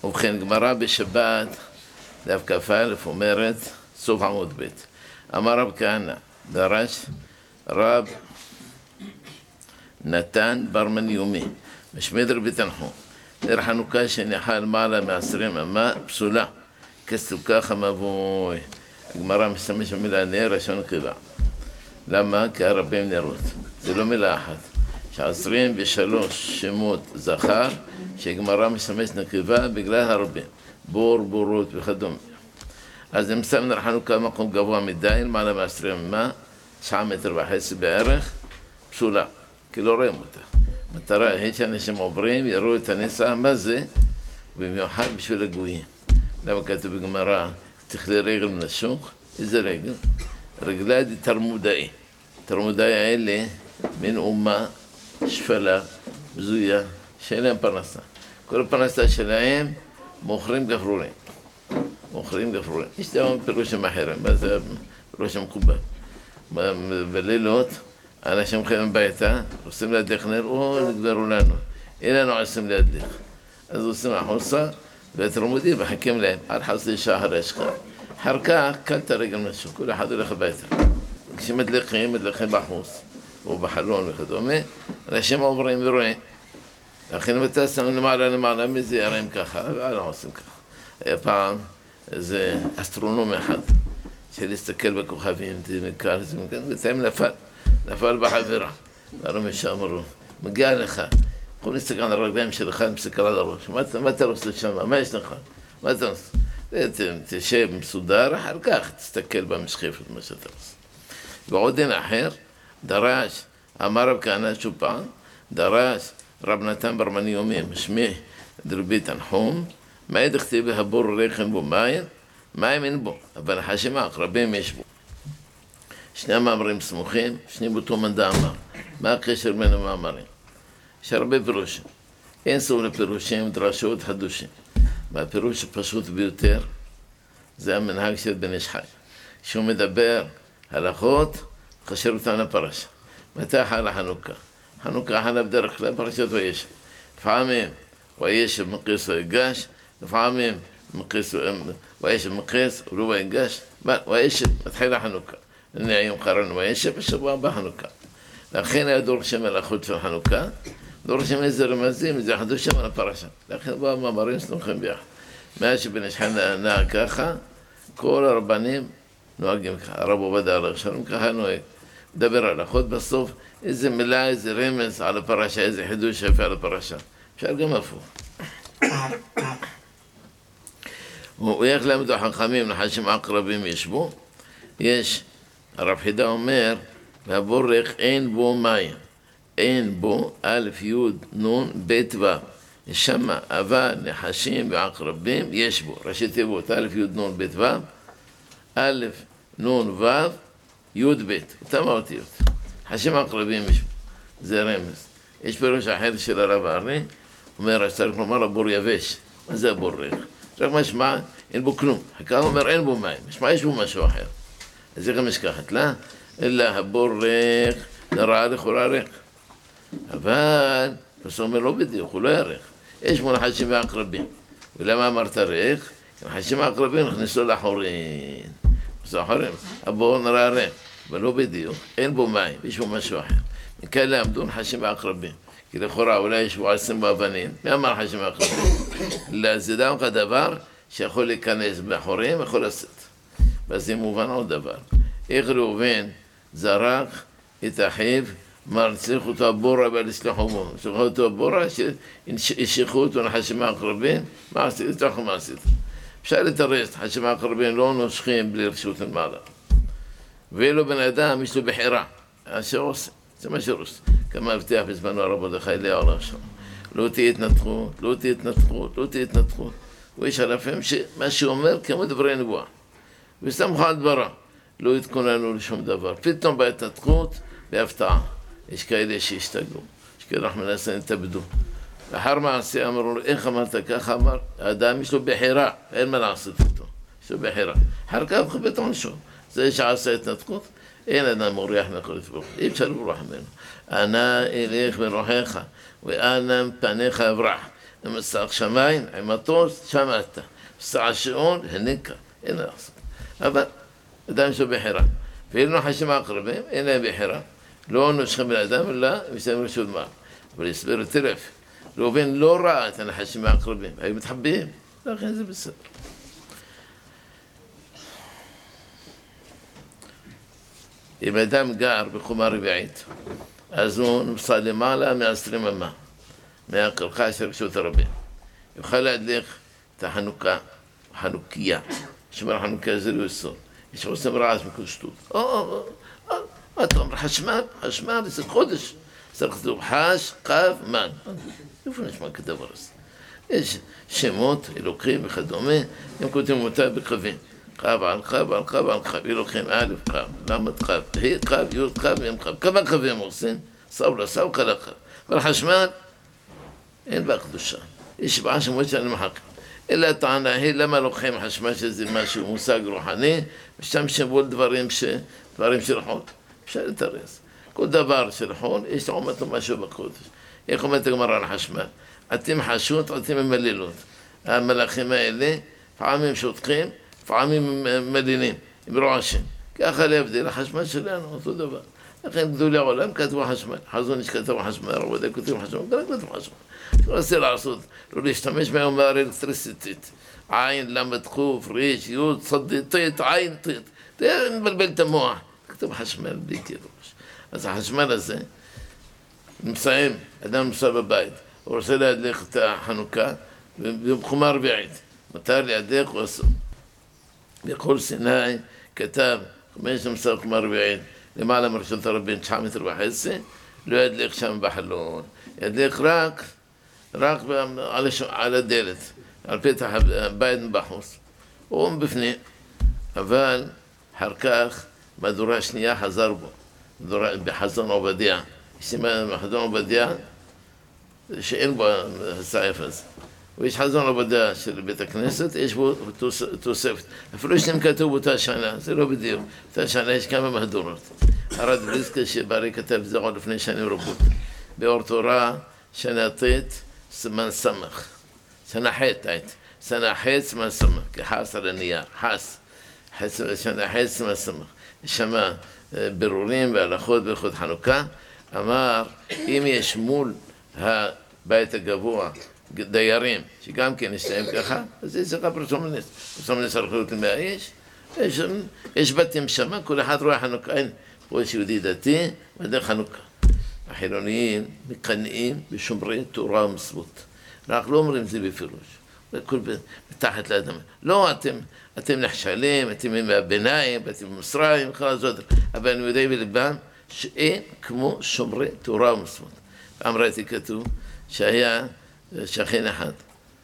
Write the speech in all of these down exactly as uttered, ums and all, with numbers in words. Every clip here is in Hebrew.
ובכן, גמרא בשבת, דף כ"א אומרת, סוף עמוד ב', אמר רב כהנא, דרש רב נתן בר מניומי, משמד רבי תנחום, נר חנוכה שניחה למעלה מעשרים אמה פסולה, כסוכה חמבוי. הגמרא משתמש במילה נר, לשון נקבה. למה? כי הרבים נרות. זה לא מילה אחת. שעשרים ושלוש שמות זכר, שהגמרא משתמש נקבה בגלל הרבים. בור, בורות וכדומה. אז הם שמים נר חנוכה במקום גבוה מדי, למעלה מעשרים אמה, תשעה מטר וחצי בערך, פסולה. כי לא רואים אותה. מטרה היא שאנשים עוברים, יראו את הניסה, מה זה? במיוחד בשביל הגויים. למה כתוב בגמרא, תכלי רגל מן השוק? איזה רגל? רגלה די תרמודאי. תרמודאי האלה מין אומה שפלה, בזויה, שאין להם פרנסה. כל הפרנסה שלהם מוכרים גפרורים. מוכרים גפרורים. יש דבר פירושים אחרים, מה זה פירוש המקובל. בלילות, אנשים חיים הביתה, עושים להדליק נר, או נגברו לנו. אין לנו עושים להדליק. אז עושים החוצה, והתרמודים מחכים להם, עד חצי שעה אחרי השקעה. אחר כך, קלת הרגל משהו, כל אחד הולך הביתה. כשמדליקים, מדליקים בחוץ, או בחלון וכדומה, אנשים עוברים ורואים. לכן אם אתה שם למעלה למעלה, מזה יראים ככה, ואנחנו עושים ככה. היה פעם איזה אסטרונום אחד, שלהסתכל בכוכבים, זה מקל, זה מקל, ותאים נפל. נפל בחבירה, והרמי שאמרו, מגיע לך, יכול להסתכל על הרגליים שלך, מסתכל על הראש, מה אתה רוצה שם, מה יש לך, מה אתה רוצה? תשב מסודר, אחר כך תסתכל במשחפת, מה שאתה רוצה. ועוד דין אחר, דרש, אמר רב כהנא שוב פעם, דרש רב נתן בר מניומי, משמי דרבי תנחום, מה דכתיב הבור ריח אין בו מים? מים אין בו, אבל החשים העקרבים יש בו. שני המאמרים סמוכים, שני באותו מנדע אמר. מה הקשר בין המאמרים? יש הרבה פירושים. אין סוף לפירושים, דרשות, חדושים. והפירוש הפשוט ביותר, זה המנהג של בן איש חי. כשהוא מדבר הלכות, חשר אותם לפרשה. מתי חלה חנוכה? חנוכה חלה בדרך כלל פרשת וישב. לפעמים וישב מקיס ויגש, לפעמים וישב מקיס ולא ויגש, וישב מתחילה חנוכה. הנה היום קראנו וישב, בשבוע הבא חנוכה. לכן היה דורשים הלכות של חנוכה, דורשים איזה רמזים, איזה חדושים על הפרשה. לכן בואו מאמרים סנוחים ביחד. מאז שבן איש חי נהג ככה, כל הרבנים נוהגים ככה. הרב עובדיה עליו שלום ככה נוהג. מדבר על הלכות בסוף, איזה מילה, איזה רמז על הפרשה, איזה חידוש יפה על הפרשה. אפשר גם הפוך. ואיך למדו חכמים נחשים עקרבים ישבו? יש, הרב חידה אומר, והבורך אין בו מים. אין בו, א' י' נ' ב' ו'. יש שם אבה, נחשים ועקרבים, יש בו. ראשי תיבות, א' י' נ' ב' ו', א' נ' ו', י' ב'. אותם האותיות. נחשים ועקרבים יש בו. זה רמז. יש פירוש אחר של הרב ארני, אומר, צריך לומר הבור יבש. מה זה הבורך? רק משמע, אין בו כלום. הכלל אומר, אין בו מים. משמע, יש בו משהו אחר. אז איך המשכחת לה? אלא הבורך נראה לכל הריח. אבל, פסוק אומר לא בדיוק, הוא לא ירח. יש בו נחשים ועקרבים. ולמה אמרת ריח? נחשים ועקרבים נכנסו לחורים. זוכרים? הבור נראה ריח, אבל לא בדיוק. אין בו מים, יש בו משהו אחר. מכאן לעמדו נחשים ועקרבים. כי לכאורה אולי יש בו עשרים באבנים. מי אמר נחשים ועקרבים? לא, זה דווקא דבר שיכול להיכנס בחורים, יכול לצאת. ואז זה מובן עוד דבר. איך ראובן זרק את אחיו, אמר, צריך אותו הבורה ולסלחו בו. צריך אותו הבורה, שישכחו אותו נחשים העקרבים, מה עשית? תוכו מה עשית? אפשר לתרס, נחשים העקרבים לא נושכים בלי רשות למעלה. ואילו בן אדם יש לו בחירה. אשר עושה, זה מה שעושה. כמה הבטיח בזמנו הרב מרדכי אליהו עליו שם. לא תהיה התנתקות, לא תהיה התנתקות, לא תהיה התנתקות. ויש אלפים שמה שהוא אומר כמו דברי נבואה. וסמכו על דברה. לא התכוננו לשום דבר. פתאום בהתנתקות, בהפתעה. יש כאלה שהשתגעו. יש כאלה אנחנו מנסים להתאבדו. לאחר מעשה אמרו לו, איך אמרת ככה? אמר, האדם יש לו בחירה. אין מה לעשות איתו. יש לו בחירה. אחר כך חבט עונשו. זה שעשה התנתקות. אין אדם מוריח מהקדוש ברוך הוא. אי אפשר לברוח ממנו. אנא אלך ברוחך, ואנא פניך אברח. עם מסך שמיים, עם מטוס, שם אתה. מסך השעון, הניקה, אין מה לעשות. אבל אדם שהוא בחירה. ואילו נחשים העקרבים, אין להם בחירה. לא נושכים בן אדם, אלא מסתיים רשות מעל. אבל יסבר טרף. ראובן לא ראה את הנחשים העקרבים, היו מתחבאים, לכן זה בסדר. אם אדם גר בחומה רביעית, אז הוא נמצא למעלה מעשרים אמה, מהקרחה של רשות הרבים. יוכל להדליק את החנוכה, החנוכיה, שמר החנוכיה זה לא יסוד. יש עושים רעש מכל שטות. או, או, או, מה אתה אומר? חשמל, חשמל, זה חודש. צריך לכתוב חש, קו, מן. איפה נשמע כדבר הזה? יש שמות, אלוקים וכדומה, הם כותבים אותה בקווים. קו על קו על קו על קו, אלוקים א' קו, ל' קו, ה' קו, י' קו, י' קו. כמה קווים עושים? סאו לסאו, קלה קו. אבל חשמל, אין בה קדושה. יש שבעה שמות שאני מחק. אלא הטענה היא למה לוקחים חשמל שזה משהו מושג רוחני, משתמשים בו דברים ש... דברים של חול. אפשר לתרס. כל דבר של חול, יש לעומתו משהו בקודש. איך אומרת הגמרא על חשמל? אתם חשות, אתם ממלילות. המלאכים האלה, פעמים שותקים, פעמים מלינים, עם רועשים. ככה להבדיל, החשמל שלנו, אותו דבר. לכן גדולי העולם כתבו חשמל. חזון איש כתבו חשמל, רבודי כתבו חשמל, גם כתבו חשמל. לא רוצה לעשות, לא להשתמש מהיום באלקטריסיטית. עין, למד חוף, ריש, יוד, צדי, טית, עין, טית. זה מבלבל את המוח. כתוב חשמל בלי קירוש. אז החשמל הזה, נמצאים, אדם נמצא בבית, הוא רוצה להדליק את החנוכה, ובחומה רביעית. מותר להדליק הוא עשו. בכל סיני כתב, חמש נמצא בחומה רביעית, למעלה מרשות הרבים, תשעה מטר וחצי, לא ידליק שם בחלון. ידליק רק, רק על, הש... על הדלת, על פתח הבית מבחוץ. הוא מבפנים. אבל אחר כך, מהדורה שנייה חזר בו. מדורה, בחזון עובדיה. ישימה בחזון עובדיה, שאין בו הסעיף הזה. ויש חזון עובדיה של בית הכנסת, יש בו תוספת. אפילו יש להם כתוב באותה שנה, זה לא בדיוק. באותה שנה יש כמה מהדורות. הרד בריסקה שברי כתב זה עוד לפני שנים רבות. באור תורה, שנה טית, סימן סמך. שנה חית, היית. שנה חית, סימן סמך. כחס על הנייר, חס. שנה חית, סימן סמך. שמה ברורים והלכות בהלכות חנוכה. אמר, אם יש מול הבית הגבוה דיירים, שגם כן יש להם ככה, אז זה צריך פרסומנס. פרסומנס הלכות למאה איש. יש, יש בתים שמה, כל אחד רואה חנוכה. אין, פה יש יהודי דתי, ודרך חנוכה. החילוניים מקנאים בשומרי תורה ומצוות. אנחנו לא אומרים זה בפירוש. הכל מתחת לאדמה. לא, אתם, אתם נחשלים, אתם מהביניים, אתם במסריים, כל הזאת. אבל אני יודע בלבם שאין כמו שומרי תורה ומצוות. פעם ראיתי כתוב שהיה שכן אחד,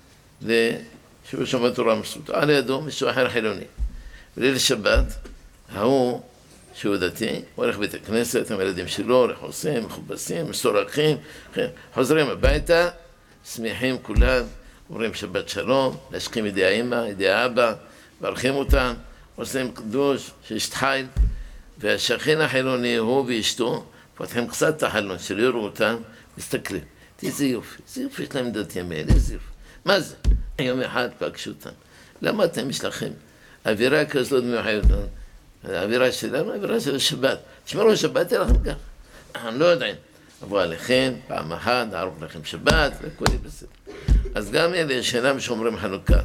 ושהוא שומר תורה ומצוות. על ידו מישהו אחר חילוני. בליל שבת, ההוא שהוא דתי, הוא הולך בית הכנסת, עם הילדים שלו, לחוסים, מחובסים, מסורקים, חוזרים הביתה, שמחים כולם, אומרים שבת שלום, להשכים ידי האמא, ידי האבא, מברכים אותם, עושים קדוש, שיש תחיל, והשכן החילוני, הוא ואשתו, פותחים קצת את החלון, שלא יראו אותם, מסתכלים. איזה יופי, איזה יופי, יש להם דת ימי, איזה יופי. מה זה? יום אחד פגשו אותם. למה אתם יש לכם? אווירה כזאת מיוחדת. האווירה שלנו, האווירה של השבת. תשמרו שבת, תהיה לכם כך. אנחנו לא יודעים. עברו עליכם, פעם אחת, נערוך לכם שבת, והכל יהיה בסדר. אז גם אלה שאינם שומרים חנוכה,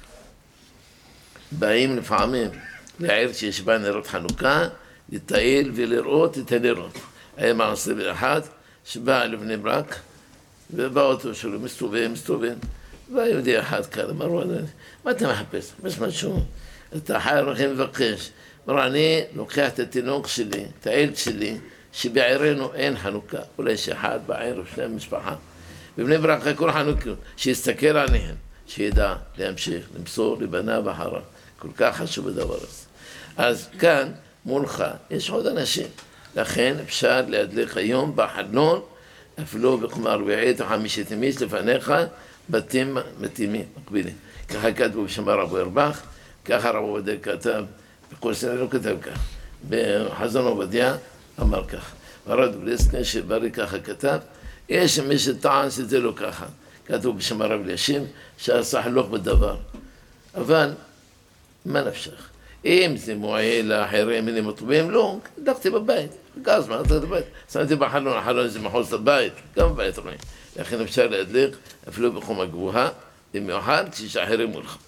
באים לפעמים לעיר שיש בה נרות חנוכה, לטייל ולראות את הנרות. היה מעשה באחד, שבא לבני ברק, ובא אותו שלו, מסתובב, מסתובב, והיהודי אחד כאן, אמרו, מה אתה מחפש? יש משהו, אתה חי הולכים לבקש. אמרו, אני לוקח את התינוק שלי, את הילד שלי, שבעירנו אין חנוכה, אולי שאחד בעיר או שני משפחה. בבני ברק כל חנוכה, שיסתכל עליהם, שידע להמשיך, למסור לבניו אחריו. כל כך חשוב הדבר הזה. אז כאן, מולך, יש עוד אנשים. לכן אפשר להדליק היום בחלון, אפילו בחומה רביעית או חמישית ימית לפניך, בתים מתאימים, מקבילים. ככה כתבו בשמה רבו ירבך, ככה רבו עובדיה כתב, בכל סנא לא כתב כך. בחזון עובדיה אמר כך. ורד בריסקה שברי ככה כתב, יש מי שטען שזה לא ככה. כתוב בשם הרב אלישיב, שעשה חלוק בדבר. אבל, מה נפשך? אם זה מועיל לאחרים, אם מטובים, לא, דחתי בבית. גז, מה נתתי בבית? שמתי בחלון, החלון זה מחוץ לבית, גם בבית רואים. לכן אפשר להדליק, אפילו בחום הגבוהה, במיוחד כשאחרים מולך.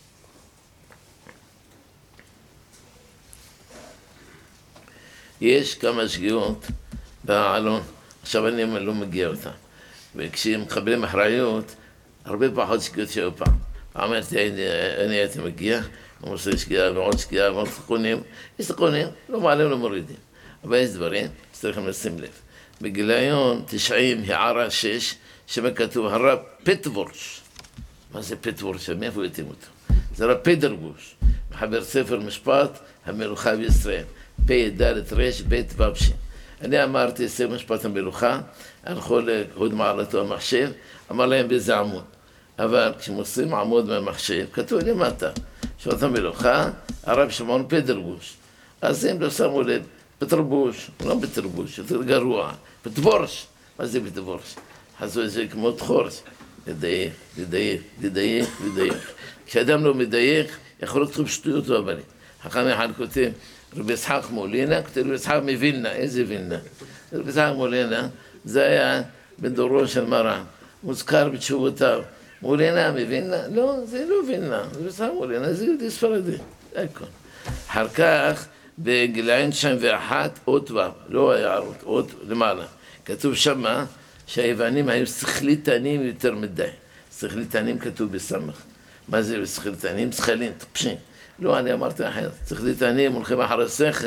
יש כמה שגיאות בעלון, עכשיו אני לא מגיע אותה. וכשהם מקבלים אחריות, הרבה פחות שגיאות שהיו פעם. אמרתי, אני הייתי מגיע, הוא עושה שגיאה ועוד שגיאה ועוד תיקונים. יש תיקונים, לא מעלים, לא מורידים. אבל יש דברים, צריכים לשים לב. בגיליון תשעים, הערה שש, שמה כתוב, הרב פטוורש. מה זה פטוורש? מאיפה יתאים אותו? זה הרב פדרגוש, מחבר ספר משפט המלוכה בישראל. פי דלת רש בית ובשי. אני אמרתי, ספר משפט המלוכה, הלכו להוד מעלתו המחשב, אמר להם באיזה עמוד. אבל כשמוסרים עמוד מהמחשב, כתוב למטה, שעות המלוכה, הרב שמעון פדרגוש. אז הם לא שמו לב, פטרבוש, לא פטרבוש, יותר גרוע, פטבורש. מה זה פטבורש? חזו את זה כמו תחורש. לדייק, לדייק, לדייק, לדייק. כשאדם לא מדייק, יכול לכתוב שטויות ובלים. חכם אחד כותב, רבי יצחק מולינה, כותב רבי יצחק מווילנה, איזה וילנה? רבי יצחק מולינה, זה היה בן דורו של מרן, מוזכר בתשובותיו. מולינה מווילנה? לא, זה לא וילנה, רבי יצחק מולינה, זה יהודי ספרדי, זה הכל. אחר כך, בגיליון תשעים ואחת, אות ו', לא היה אות, אות למעלה. כתוב שמה שהיוונים היו שכליתנים יותר מדי. שכליתנים כתוב בסמך. מה זה שכליתנים? שכלים, טפשים. לא, אני אמרתי אחרת. שכליתנים הולכים אחרי שכל.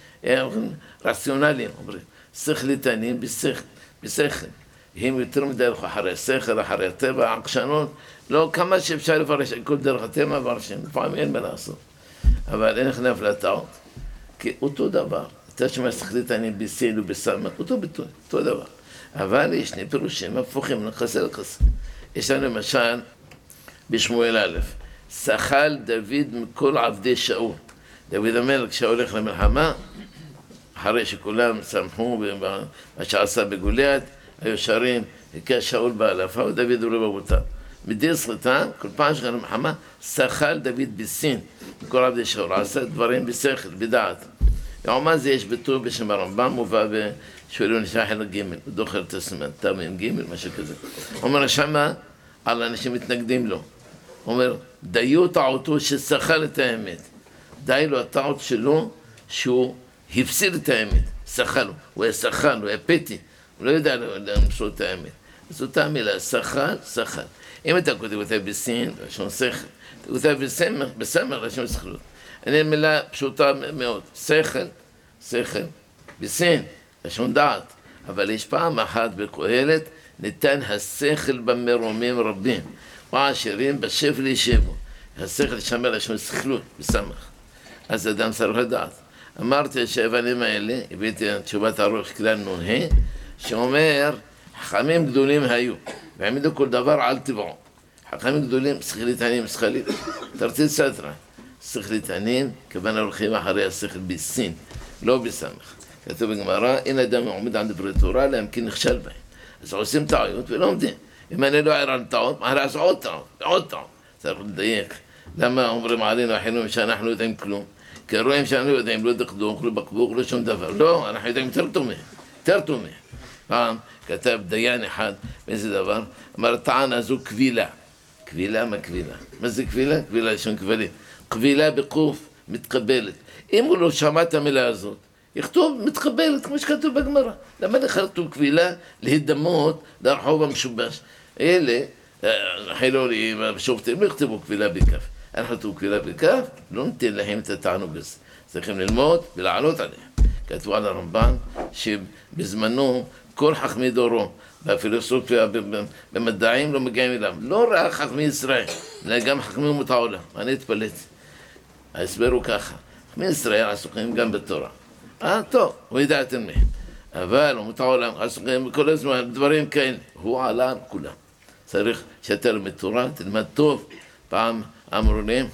הם רציונליים, אומרים. שכליתנים בשכל, בשכל. הם יותר מדי הולכים אחרי שכל, אחרי הטבע, עקשנות. לא כמה שאפשר לפרש כל דרך הטבע ורשים. לפעמים אין מה לעשות. אבל אין נכנף לטעות. כי אותו דבר. אתה שומע שכליתנים בסין ובסמך, אותו ביטוי, אותו דבר. אבל יש שני פירושים הפוכים, נחסה לחסה. יש לנו למשל בשמואל א', שכל דוד מכל עבדי שאול. דוד המלך כשהולך למלחמה, אחרי שכולם שמחו במה שעשה בגוליית, היו שרים, הכה שאול באלפה ודוד הוא רבבותם. מדיר שריטה, כל פעם שכן למלחמה, שכל דוד בסין, מכל עבדי שאול, עשה דברים בשכל, בדעת. יעומה זה יש ביטוי בשם הרמב"ם, מובא בשואלו נשאר חלק ג' בדוכל תסמן, תמים ג' משהו כזה. אומר שמה על אנשים מתנגדים לו. אומר, דיו טעותו ששכל את האמת. די לו הטעות שלו שהוא הפסיד את האמת. שכל, הוא היה שכל, הוא היה פתי. הוא לא יודע למשול את האמת. אז אותה מילה, שכל, שכל. אם אתה כותב אותה בסין, לשון שכל. אתה כותב בסמך, בסמך לשון שכלות. אני מילה פשוטה מאוד, שכל, שכל, בסין, לשון דעת, אבל יש פעם אחת בקהלת, ניתן השכל במרומים רבים, ועשירים בשפל ישבו, השכל שמר לשון שכלות, בסמך, אז אדם צריך לדעת. אמרתי שהאבנים האלה, הבאתי תשובת הרוח כלל נ"ה, שאומר, חכמים גדולים היו, והעמידו כל דבר על טבעו, חכמים גדולים, שכליתנים, שכלית, תרצית סתרה, שכליתנים, כיוון הולכים אחרי השכל בסין, לא בסמך. כתוב בגמרא, אין אדם עומד על דברי תורה, להמכין נכשל בהם. אז עושים טעויות ולא עומדים. אם אני לא ער על טעות, מה לעשות עוד טעות, עוד טעות. צריך לדייק. למה אומרים עלינו החינוך שאנחנו יודעים כלום? כי רואים שאנחנו יודעים, לא דקדוק, לא בקבוק, לא שום דבר. לא, אנחנו יודעים יותר טומא, יותר טומא. פעם כתב דיין אחד, באיזה דבר, אמר, טענה זו קבילה. קבילה, מה קבילה? מה זה קבילה? קבילה לשון כבלים. קבילה בקוף, מתקבלת. אם הוא לא שמע את המילה הזאת, יכתוב מתקבלת, כמו שכתוב בגמרא. למה לכתוב קבילה? להידמות לרחוב המשובש. אלה, החילונים, השופטים, לא יכתבו קבילה בכף. אנחנו כתוב קבילה בכף, לא ניתן להם את התענוג הזה. צריכים ללמוד ולעלות עליהם. כתבו על הרמב"ן, שבזמנו כל חכמי דורו, בפילוסופיה, במדעים לא מגיעים אליו. לא רק חכמי ישראל, אלא גם חכמי אומות העולם. אני התפלאתי. ההסבר הוא ככה. חכמי ישראל עסוקים גם בתורה. אה, טוב, הוא ידעתם מהם. אבל אומות העולם עסוקים בכל הזמן, דברים כאלה. הוא עלה על כולם. צריך שאתה ללמד תורה, תלמד טוב. פעם אמרו לי,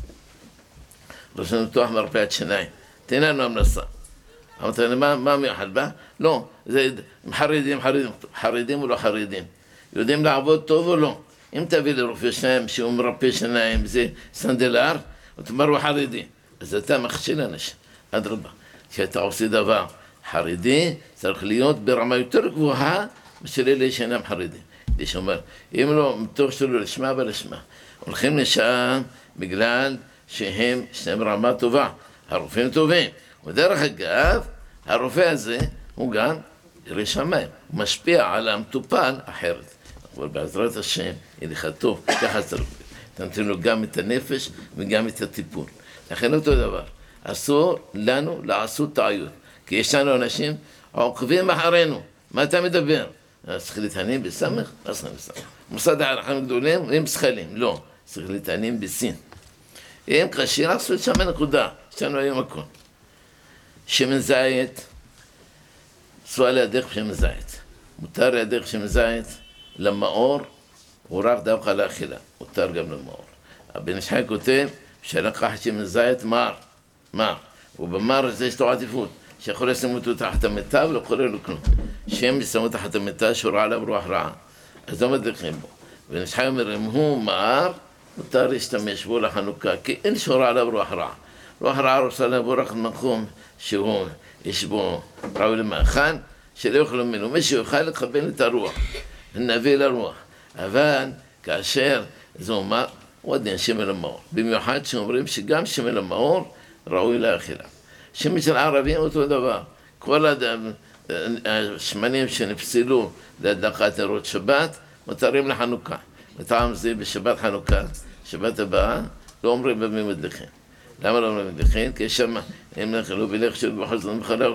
רצינו לפתוח מרפאת שיניים. תן לנו המלצה. אמרתי לי, מה מיוחד בה? לא, זה חרדים, חרדים, חרדים או לא חרדים. יודעים לעבוד טוב או לא. אם תביא לרופא שיניים שהוא מרפא שיניים, זה סנדלר, הוא תאמר הוא חרדי. אז אתה מכשיל אנשים, אדרבה. כשאתה עושה דבר חרדי, צריך להיות ברמה יותר גבוהה משל אלה שאינם חרדים. יש אומר, אם לא, מתוך שלו לשמה ולשמה. הולכים לשם בגלל שהם שניהם רמה טובה. הרופאים טובים. ודרך אגב, הרופא הזה הוא גם ירא שמיים. הוא משפיע על המטופל אחרת. אבל בעזרת השם, ילך טוב, ככה צריך. אתה נותן לו גם את הנפש וגם את הטיפול. לכן אותו דבר. אסור לנו לעשות טעויות. כי יש לנו אנשים עוקבים אחרינו. מה אתה מדבר? שכליתנים בסמך? לא שכלים בסמך. מוסד הערכים גדולים הם שכלים. לא. שכליתנים בסין. הם קשים לעשות שם נקודה. יש לנו היום הכל. שמן זית, סועה לידך שמן זית. מותר לידך שמן זית למאור, הוא רק דווקא לאכילה. מותר גם למאור. הבן איש חי כותב שלקח שמן זית מר. מר. ובמר הזה יש לו עדיפות. שיכול לשים אותו תחת המיטה ולא קורה לו כלום. שם ישמו תחת המיטה שורה עליו רוח רעה. אז לא מדליקים בו. ובן איש חי אומר, אם הוא מר, מותר להשתמש בו לחנוכה, כי אין שורה עליו רוח רעה. רוח רעה רוצה לבוא רק מקום שהוא, יש בו ראוי למאכל, שלא יאכלו ממנו. מי שיוכל לקבל את הרוח, נביא לרוח. אבל כאשר זה אומר, הוא עדיין שמן המאור. במיוחד שאומרים שגם שמן המאור ראוי לאכילה. שמן של ערבים אותו דבר. כל השמנים שנפסלו להדלקת נרות שבת, מותרים לחנוכה. מטעם זה בשבת חנוכה, שבת הבאה, לא אומרים במי מדליכים. למה לא אומרים מדליכים? כי יש שם, הם לא בלך של בחזון בחלק,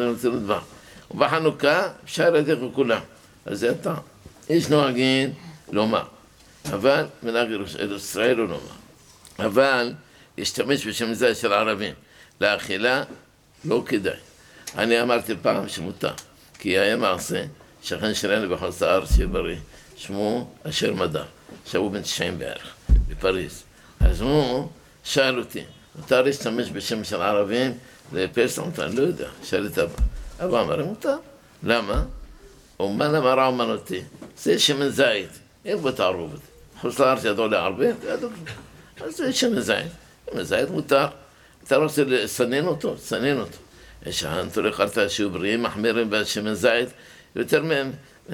ובחנוכה אפשר לדרך כולם. אז זה אתה. יש נוהגים לומר, אבל מנהג ישראל לא לומר. אבל להשתמש בשם זית של ערבים לאכילה לא כדאי. אני אמרתי פעם שמותר, כי היה מעשה שכן שלנו בחוץ הארץ שיהיה בריא, שמו אשר מדר, שהוא בן תשעים בערך, בפריז. אז הוא שאל אותי, מותר להשתמש בשם של ערבים לפסח? אני לא יודע, שאל את אבא. אבא אמר, מותר. למה? אומן אמרה אומנותי, זה שמן זית, אין בו תערובת. חוץ לארץ ידעו לערבים, ידעו. אז זה שמן זית, שמן זית מותר. אתה רוצה לסנן אותו? סנן אותו. יש הנתולי חרטה שיהיו בריאים, מחמירים בשמן זית, יותר מהם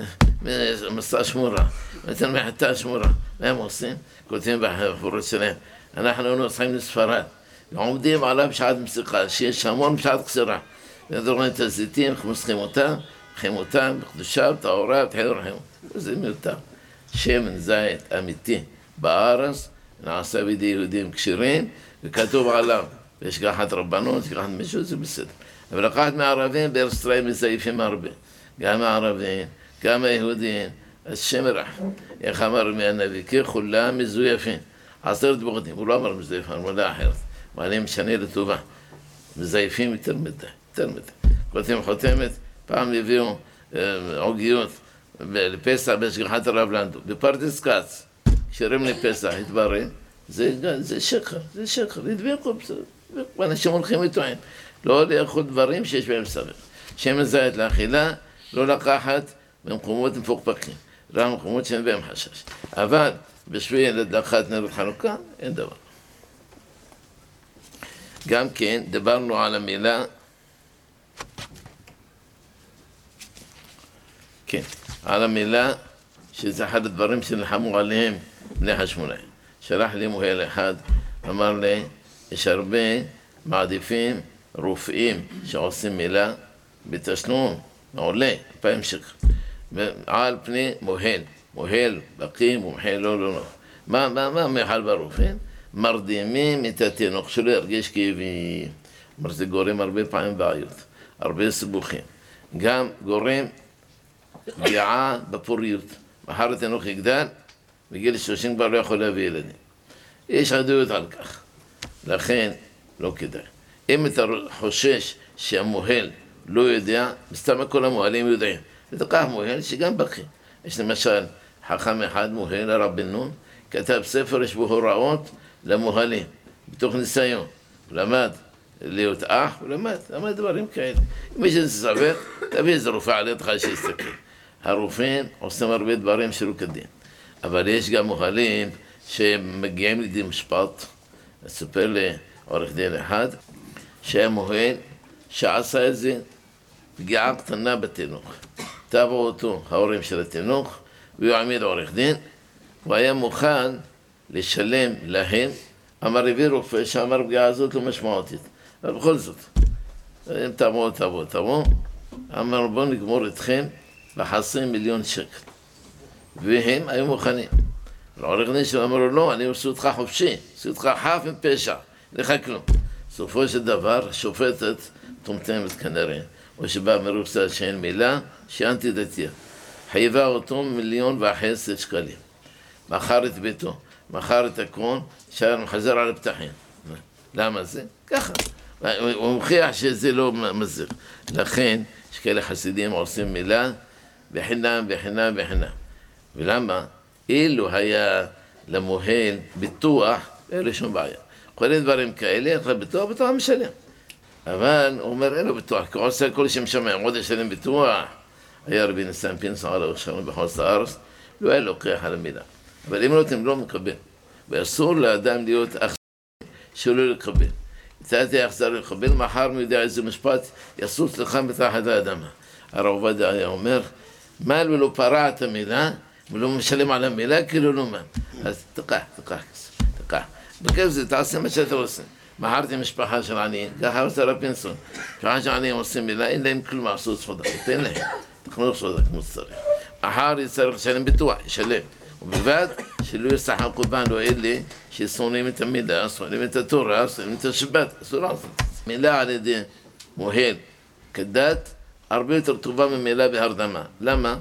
מסע שמורה, יותר מחיטה שמורה. מה הם עושים? כותבים בחברות שלהם. אנחנו נוסעים לספרד, ועומדים עליו בשעת מסיכה, שיש המון בשעת קצרה. ודורנים את הזיתים, חמוסכים אותם, חיים אותם, בקדושה, בטהורה, בתחילו רחם. זה מיותר. שמן זית אמיתי בארץ, נעשה בידי יהודים קשירים, וכתוב עליו, והשגחת רבנות, השגחת מישהו, זה בסדר. אבל לקחת מהערבים, בארץ ישראל מזייפים הרבה. גם הערבים, גם היהודים, אז שם רח. איך אמר מהנביא, כי כולם מזויפים. עשרת בוגדים, הוא לא אמר מזויפים, הוא לא אחרת. ואני משנה לטובה. מזייפים יותר מדי, יותר מדי. כותבים חותמת, פעם הביאו עוגיות לפסח בהשגחת הרב לנדו. בפרדס כץ, כשרים לפסח, התברר, זה שקר, זה שקר, הדביקו, ואנשים הולכים איתוהם. לא לאכול דברים שיש בהם סבב. שמן זית לאכילה, לא לקחת במקומות מפוקפקים, רק במקומות שאין בהם חשש. אבל בשביל הדלקת נרות חנוכה, אין דבר. גם כן, דיברנו על המילה, כן, על המילה, שזה אחד הדברים שנלחמו עליהם בני חשמונאי. שלח לי מוהל אחד, אמר לי, יש הרבה מעדיפים רופאים שעושים מילה בתשלום, עולה, פעם שקר. על פני מוהל, מוהל, בקי, מומחה, לא, לא, לא. מה, מה, מה מיוחד ברופאים? מרדימים את התינוק שלו, ירגיש כאבים. אבל זה גורם הרבה פעמים בעיות, הרבה סיבוכים. גם גורם פגיעה בפוריות. מחר התינוק יגדל, בגיל שלושים כבר לא יכול להביא ילדים. יש עדויות על כך. לכן, לא כדאי. אם אתה חושש שהמוהל לא יודע, מסתמה כל המוהלים יודעים. ותקח מוהל שגם בקי. יש למשל חכם אחד מוהל, הרב בן נון, כתב ספר, יש בו הוראות למוהלים, בתוך ניסיון. הוא למד להיות אח, הוא למד, למד דברים כאלה. אם יש איזה סבר, תביא איזה רופא על ידך שיסתכל. הרופאים עושים הרבה דברים שלא כדין. אבל יש גם מוהלים שמגיעים לידי משפט. אספר לי עורך דין אחד, שהיה מוהל שעשה את זה פגיעה קטנה בתינוק. תבעו אותו ההורים של התינוק, והוא עמיד עורך דין, הוא היה מוכן לשלם להם, אמר הביא רופא שאמר פגיעה הזאת לא משמעותית. אבל בכל זאת, הם תבעו, תבעו, תבעו, אמר בואו נגמור אתכם בחצי מיליון שקל. והם היו מוכנים. העורך דין שלו אמר לו, לא, אני עושה אותך חופשי, עושה אותך חף מפשע, לך כלום. בסופו של דבר, השופטת טומטמת כנראה, או שבאה מרוצה שאין מילה, שאנטי דתיה. חייבה אותו מיליון וחצי שקלים. מכר את ביתו, מכר את הכל, שהיה מחזר על הפתחים. למה זה? ככה. הוא מוכיח שזה לא מזיק. לכן, יש כאלה חסידים עושים מילה, בחינם, בחינם, בחינם. ולמה? אילו היה למוהל ביטוח, אין לו שום בעיה. כל דברים כאלה, יש לך ביטוח, ביטוח משלם. אבל הוא אומר, אין לו ביטוח, כי הוא עושה כל שמשמע, עוד ישלם ביטוח. היה רבי ניסן פינסון על הראשון בחוץ הארץ, לא היה לוקח על המילה. אבל אם לא, אתם לא מקבל. ואסור לאדם להיות אכזר שלא לקבל. יצאתי אכזר לקבל, מחר מי יודע איזה משפט, יסוץ לך מתחת האדמה. הרב עובדיה היה אומר, מה לו פרע את המילה, ולא משלם על המילה, כאילו לא מן. אז תקח, תקח, תקח. בכיף זה, תעשה מה שאתה עושה. מכרתי משפחה של עניים, ככה עושה רב פינסון. משפחה של עניים עושים מילה, אין להם כלום, עשו צפודה, תן להם. תכנו צפודה כמו שצריך. אחר יצטרך לשלם ביטוח, ישלם. ובלבד שלא ישחקו בנו אלה ששונאים את המילה, שונאים את התורה, שונאים את השבת. אסור לעשות. מילה על ידי מוהל כדת, הרבה יותר טובה ממילה בהרדמה. למה?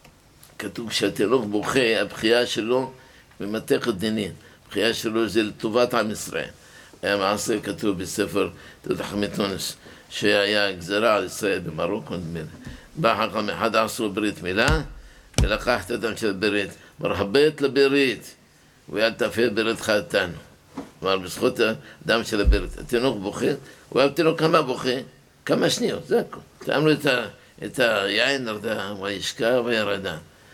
כתוב שהתינוק בוכה, הבכייה שלו ממתכת דינין. הבכייה שלו זה לטובת עם ישראל. היה מעשה כתוב בספר תדחמי תונס, שהיה גזרה על ישראל במרוקו, בא חכם אחד עשו ברית מילה, ולקח את הדם של ברית, מרחבת לברית, ואל תפה ברית חתנו. כלומר, בזכות הדם של הברית. התינוק בוכה, הוא היה תינוק כמה בוכה, כמה שניות, זה הכל. טעמנו את, ה, את היין נרדה, וישקע וירדה.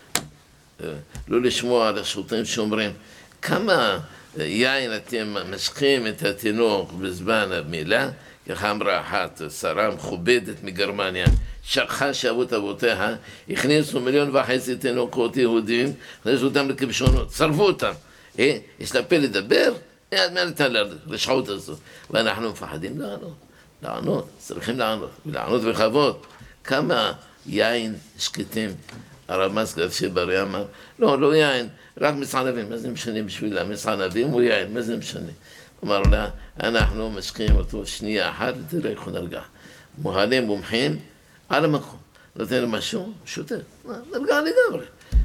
לא לשמוע על השוטרים שאומרים, כמה יין אתם משכים את התינוק בזמן המילה, ככה אמרה אחת, שרה מכובדת מגרמניה, שכחה שאבות אבותיה, הכניסו מיליון וחצי תינוקות יהודים, הכניסו אותם לכבשונות, שרפו אותם. אה, יש לה פה לדבר? אה, מה ניתן לשחוט הזאת? ואנחנו מפחדים לענות, לענות, צריכים לענות, ולענות בכבוד. כמה יין שקטים, הרב מסגד שברי אמר, לא, לא יין, רק מסענבים, מה זה משנה בשבילה? מסענבים הוא יין, מה זה משנה? אמר לה, אנחנו משקיעים אותו שנייה אחת, ותראה איך הוא נרגע. מוהלים מומחים על המקום, נותן לו משהו, שוטר, נרגע לגמרי.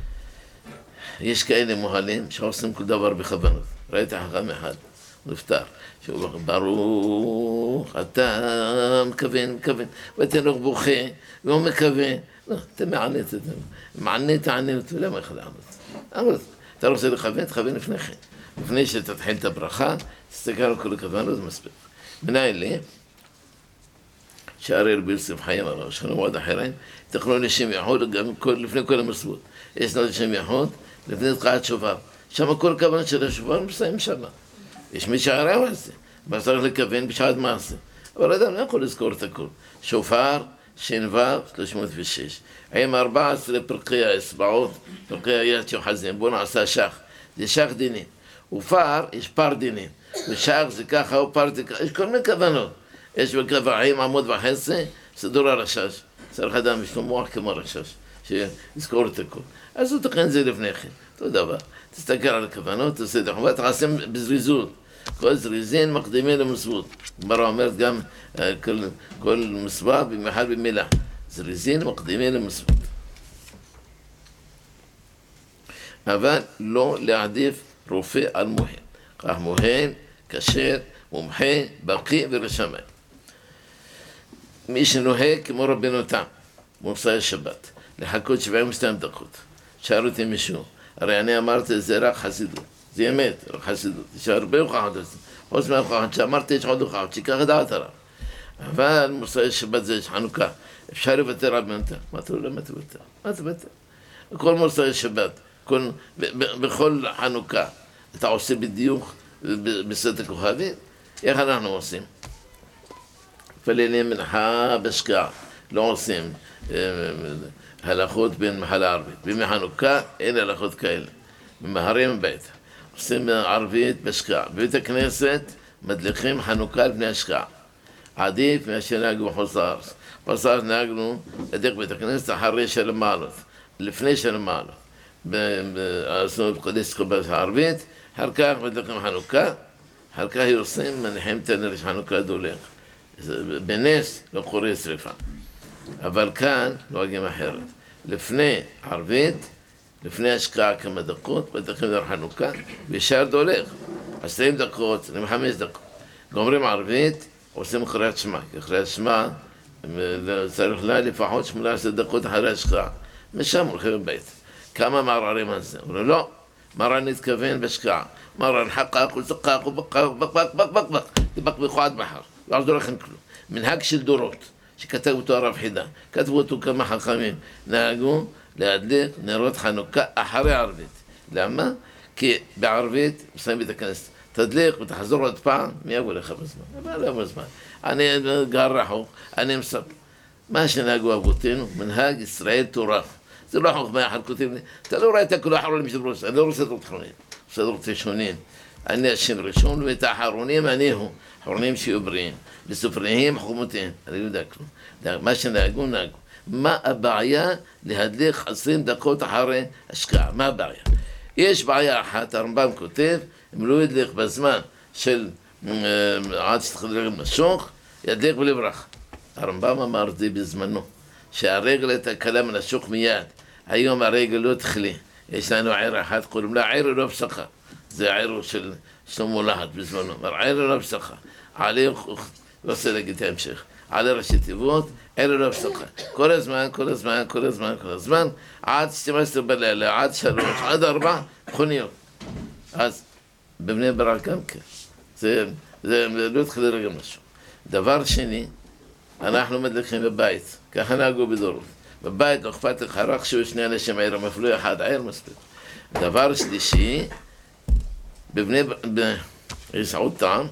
יש כאלה מוהלים שעושים כל דבר בכוונות. ראיתי חכם אחד, הוא נפטר, שהוא אומר, ברוך, אתה מכוון, מכוון, והתינוק בוכה, והוא מכוון. לא, אתה מענה, אתה מענה, תענה אותו, למה איך לענות? אבל אתה רוצה לכוון, תכוון לפני כן. לפני שתתחיל את הברכה, תסתכל על כל הכוונות, זה מספיק. מנהל לי, שערי רבי יוסף חיים על השכנו ועוד אחרים, תכנו לשם יחוד גם לפני כל המסבות. יש לנו לשם יחוד, לפני תקעת שופר. שם כל הכוונות של השופר מסיים שם. יש מי שערב על זה, אבל צריך לכוון בשעת מעשה. אבל אדם לא יכול לזכור את הכל. שופר, שינבה, שלוש מאות ושש. עם ארבע עשרה פרקי האצבעות, פרקי היד שוחזים, בוא נעשה שח. זה שח דינים. ופר, יש פר דינים. ושח זה ככה, או פר זה ככה. יש כל מיני כוונות. יש בכבעים עמוד וחצי, סדור הרשש. צריך אדם, יש לו מוח כמו רשש, שיזכור את הכל. אז הוא תכן זה לפני כן. אותו דבר. תסתכל על הכוונות, תעשה את החובה, תעשה בזריזות. כל זריזין מקדימים למסבות. גמרא אומרת גם כל, כל מסווה במיוחד במילה. זריזין מקדימים למסבות. אבל לא להעדיף רופא על מוהל. כך מוהל, כשר, מומחה, בקי ורשמי. מי שנוהג כמו רבנו תם, מוסר שבת, לחכות שבעים ושתיים דקות. שאל אותי מישהו, הרי אני אמרתי זה רק חסידות. זה אמת, רק חסידות. יש הרבה הוכחות על זה. חוץ מההוכחות שאמרתי, יש עוד הוכחות, שיקח את דעת הרב. אבל מוסר שבת זה חנוכה. אפשר לוותר על בנתה. מה אתה לא למה תוותר? מה תוותר? כל מוצאי שבת, כל, בכל חנוכה, אתה עושה בדיוק בסדר כוכבית? איך אנחנו עושים? מתפללים מנחה בשקעה, לא עושים הלכות בין מחלה ערבית. בימי חנוכה אין הלכות כאלה, ממהרים בית, עושים ערבית בשקעה. בבית הכנסת מדליכים חנוכה לפני השקעה, עדיף מאשר נהגו בחוץ לארץ. בחוץ לארץ נהגנו להדליק בית הכנסת אחרי שלוש מעלות, לפני שלוש מעלות. עשינו בקודש קודש הערבית, אחר כך מדליקים חנוכה, אחר כך יוצאים מניחים את הנר שחנוכה דולק. בנס לא קורה שריפה, אבל כאן נוהגים אחרת. לפני ערבית, לפני השקעה כמה דקות, מדליקים נר חנוכה וישר דולק. עשרים דקות, חמש דקות. גומרים ערבית, עושים קריאת שמע. קריאת שמע צריך לה לפחות שמונה עשרה דקות אחרי השקעה. משם הולכים לבית. כמה מערערים על זה? אומרים לא, מרן נתכוון בשקעה. מרן חקק וצקק ובקק ובק בק בק בק תבקבקו עד מחר. לא עזור לכם כלום. מנהג של דורות, שכתב אותו הרב חידה, כתבו אותו כמה חכמים, נהגו להדליק נרות חנוכה אחרי ערבית. למה? כי בערבית, מסיים בית הכנסת, תדליק ותחזור עוד פעם, מי יבוא לך בזמן? מה לא בזמן? אני גר רחוק, אני מספר. מה שנהגו אבותינו, מנהג ישראל תורה. זה לא חוכמה, אחד כותב לי, אתה לא רואה את הכל האחרונים של ראש, אני לא רוצה דרות אחרונים, רוצה דרות ראשונים. אני השם ראשון, ואת האחרונים אני הוא, אחרונים שיהיו בריאים, בסופריהם חומותיהם, אני לא יודע כלום. מה שנהגו, נהגו. מה הבעיה להדליק עשרים דקות אחרי השקעה? מה הבעיה? יש בעיה אחת, הרמב"ם כותב, אם לא ידליק בזמן של עד שתחדליק משוך, ידליק בלי ברכה. הרמב"ם אמר את זה בזמנו, שהרגל תקלה מנשוך מיד, היום הרגל לא תחלי. יש לנו עיר אחת, קוראים לה עיר לא הפסקה. זה העיר של שלמה להט בזמנו, אמר עיר לא הפסקה. עלי, לא רוצה להגיד את ההמשך, עלי ראשי תיבות, עיר לא הפסקה. כל הזמן, כל הזמן, כל הזמן, כל הזמן, עד שתים עשרה בלילה, עד שלוש, עד ארבע, מכוניות. אז בבני ברק גם כן, זה, זה לא התחיל לרגע משהו. דבר שני, אנחנו מדליקים בבית, ככה נהגו בדורות. בבית לא אכפת לך רק שהוא שני אנשים עיר, אפילו אחד עיר מספיק. דבר שלישי, בבני, יש עוד טעם,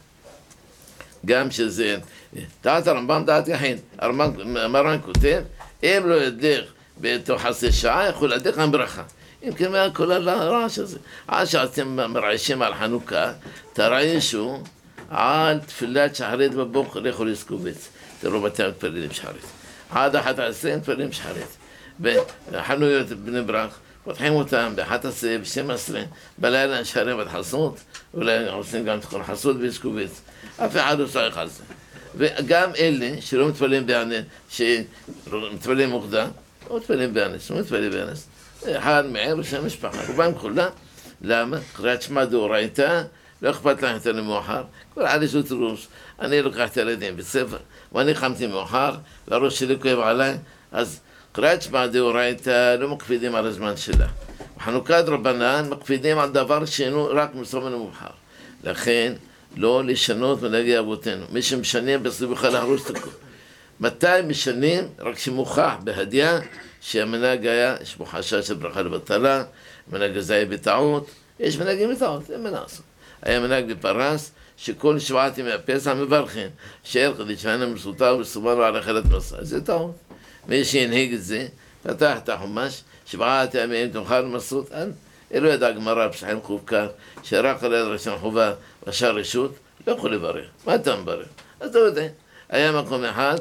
גם שזה, דעת הרמב"ם דעת יחיד, הרמב"ם כותב, אם לא ידליק בתוך חצי שעה, יכול להדליק עם ברכה. אם כן, כל הרעש הזה. עד שאתם מרעישים על חנוכה, תרעישו על תפילת שחרית בבוקר, לכו לסקובץ. תראו מתי מתפללים שחרית. עד אחת עשרה מתפללים שחרית. בחנויות בני ברק, פותחים אותם באחת עשרה, בשתים עשרה, בלילה נשארים עד חסות, אולי עושים גם תכון חסות בסקובץ. אף אחד לא צריך על זה. וגם אלה שלא מתפללים באנס, שמתפללים מוקדם, לא מתפללים באנס, לא מתפללים באנס. אחד מעיר של המשפחה, רובם כולם. למה? קריאת שמע דאורייתא, לא אכפת להם יותר מאוחר. כל עלישות ראש, אני לוקח את הילדים בית ספר, ואני קמתי מאוחר, והראש שלי כואב עליי, אז קריאת שמע דאורייתא לא מקפידים על הזמן שלה. בחנוכת רבנן מקפידים על דבר שאינו רק מסומן ומאוחר. לכן, לא לשנות מנהגי אבותינו. מי שמשנים בסביב בכלל להרוס את הכל. מתי משנים? רק שמוכח בהדיה שהמנהג היה, יש בו חשש של ברכה לבטלה, מנהג הזה היה בטעות, יש מנהגים בטעות, אין מה לעשות. היה מנהג בפרס, שכל שבעת ימי הפסח מברכים, שאל קדישנה מסותר וסומנו על אחרת מסע. זה טעות. מי שהנהיג את זה, פתח את החומש, שבעת ימים תאכל מסות, אלו ידע הגמרא בפסחים חובקה, שרק על יד ראשון חובה ושאר רשות, לא יכול לברך. מה אתה מברך? אז אתה יודע, היה מקום אחד,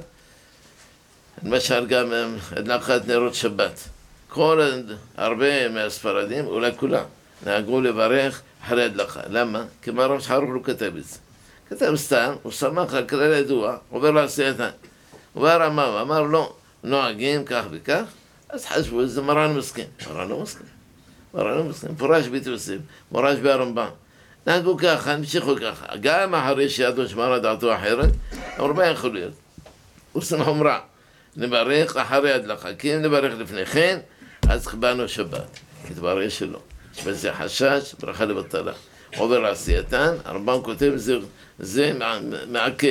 למשל גם הדלקת נרות שבת. כל, הרבה מהספרדים, אולי כולם, נהגו לברך אחרי הדלקה. למה? כי מהרב שחרוך לא כתב את זה. כתב סתם, הוא שמח על כלל ידוע, עובר לעשייתן. הוא בא רמם, אמר לא, נוהגים כך וכך, אז חשבו, זה מרן מסכים. מרן לא מסכים. מרן לא מסכים. פורש ביטוסים, מורש בהרמב"ם. נהגו ככה, המשיכו ככה. גם אחרי שידעו שמרה דעתו אחרת, אמרו מה יכול להיות? עושים חומרה. נברך אחרי הדלקה, כי אם נברך לפני כן, אז קיבלנו שבת. התברר שלא. יש בזה חשש, ברכה לבטלה. עובר לעשייתן, הרמב"ם כותב, זה, זה מעכב.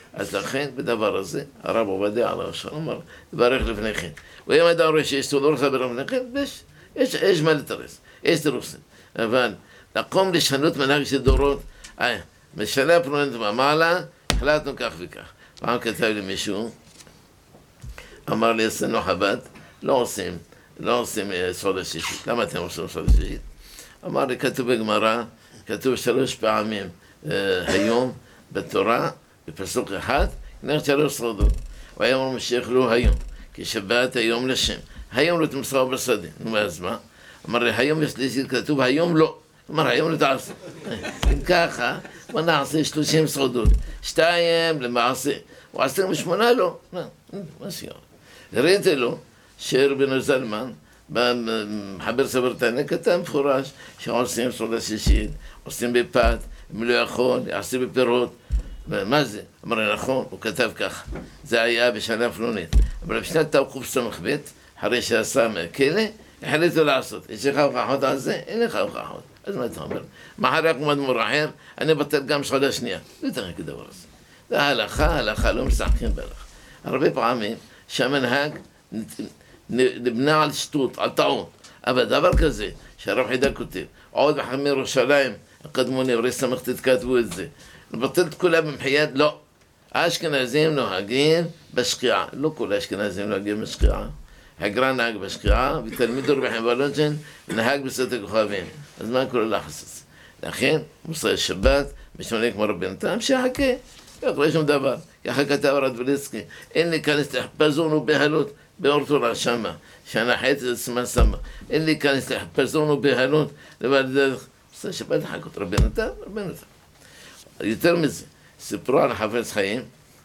אז לכן בדבר הזה, הרב עובדיה עליו השלום אמר, תברך לפני כן. ואם אדם רואה שיש לא רוצה לברך לפני כן, יש, יש, יש מה לתרס, יש תירוסים. אבל לקום לשנות מנהג של דורות, אה, משנה הפרונט במעלה, החלטנו כך וכך. פעם כתב לי מישהו, אמר לי, אצלנו חב"ד, לא עושים, לא עושים סעודה שישית. למה אתם עושים סעודה שישית? אמר לי, כתוב בגמרא, כתוב שלוש פעמים היום בתורה, בפסוק אחד, כנראה שלוש סעודות. והיה אמר שיאכלו היום, כי שבת היום לשם. היום לא תמסור בסדים. נו, אז מה? אמר לי, היום יש לי כתוב, היום לא. אמר, היום לא תעשה. אם ככה, בוא נעשה שלושים סעודות. שתיים למעשה, או עשרים ושמונה לא. מה שיהיה? הראיתי לו שרבנו זלמן, במחבר סברתניה, כתב מפורש שעושים סעודה שישית, עושים בפת, אם לא יכול, יעשה בפירות. מה זה? אמר לי, נכון, הוא כתב כך. זה היה בשנה פלונית. אבל בשנת תקס"ב, אחרי שעשה מהכלא, החליטו לעשות. יש לך הוכחות על זה? אין לך הוכחות. אז מה אתה אומר? מחר יקום אדמו"ר אחר, אני אבטל גם סעודה שנייה. לא תראה כדבר הזה. זה ההלכה, ההלכה לא משחקים בהלכה. הרבה פעמים שהמנהג נבנה על שטות, על טעות. אבל דבר כזה, שהרב חידה כותב, עוד בחכמי ירושלים, הקדמונים, הרי סמכתית כתבו את זה. לבטל את כולם במחיית, לא. האשכנזים נוהגים בשקיעה. לא כל האשכנזים נוהגים בשקיעה. הגר"א נהג בשקיעה, ותלמיד רבי וולוז'ין נהג בסעודת הכוכבים. אז מה קורה לחץ הזה? לכן, מוסר שבת, משמונה כמו רבי נתן, שיחכה. לא קורה שום דבר. ככה כתב רדבליצקי, אין להיכנס לחפזון ובהלות באור תורה שמה, שהנחת את עצמה שמה. אין להיכנס לחפזון ובהלות לבד דרך. מוסר שבת לחכות רבי נתן, רבי נתן. יותר מזה, סיפרו על חפץ חיים,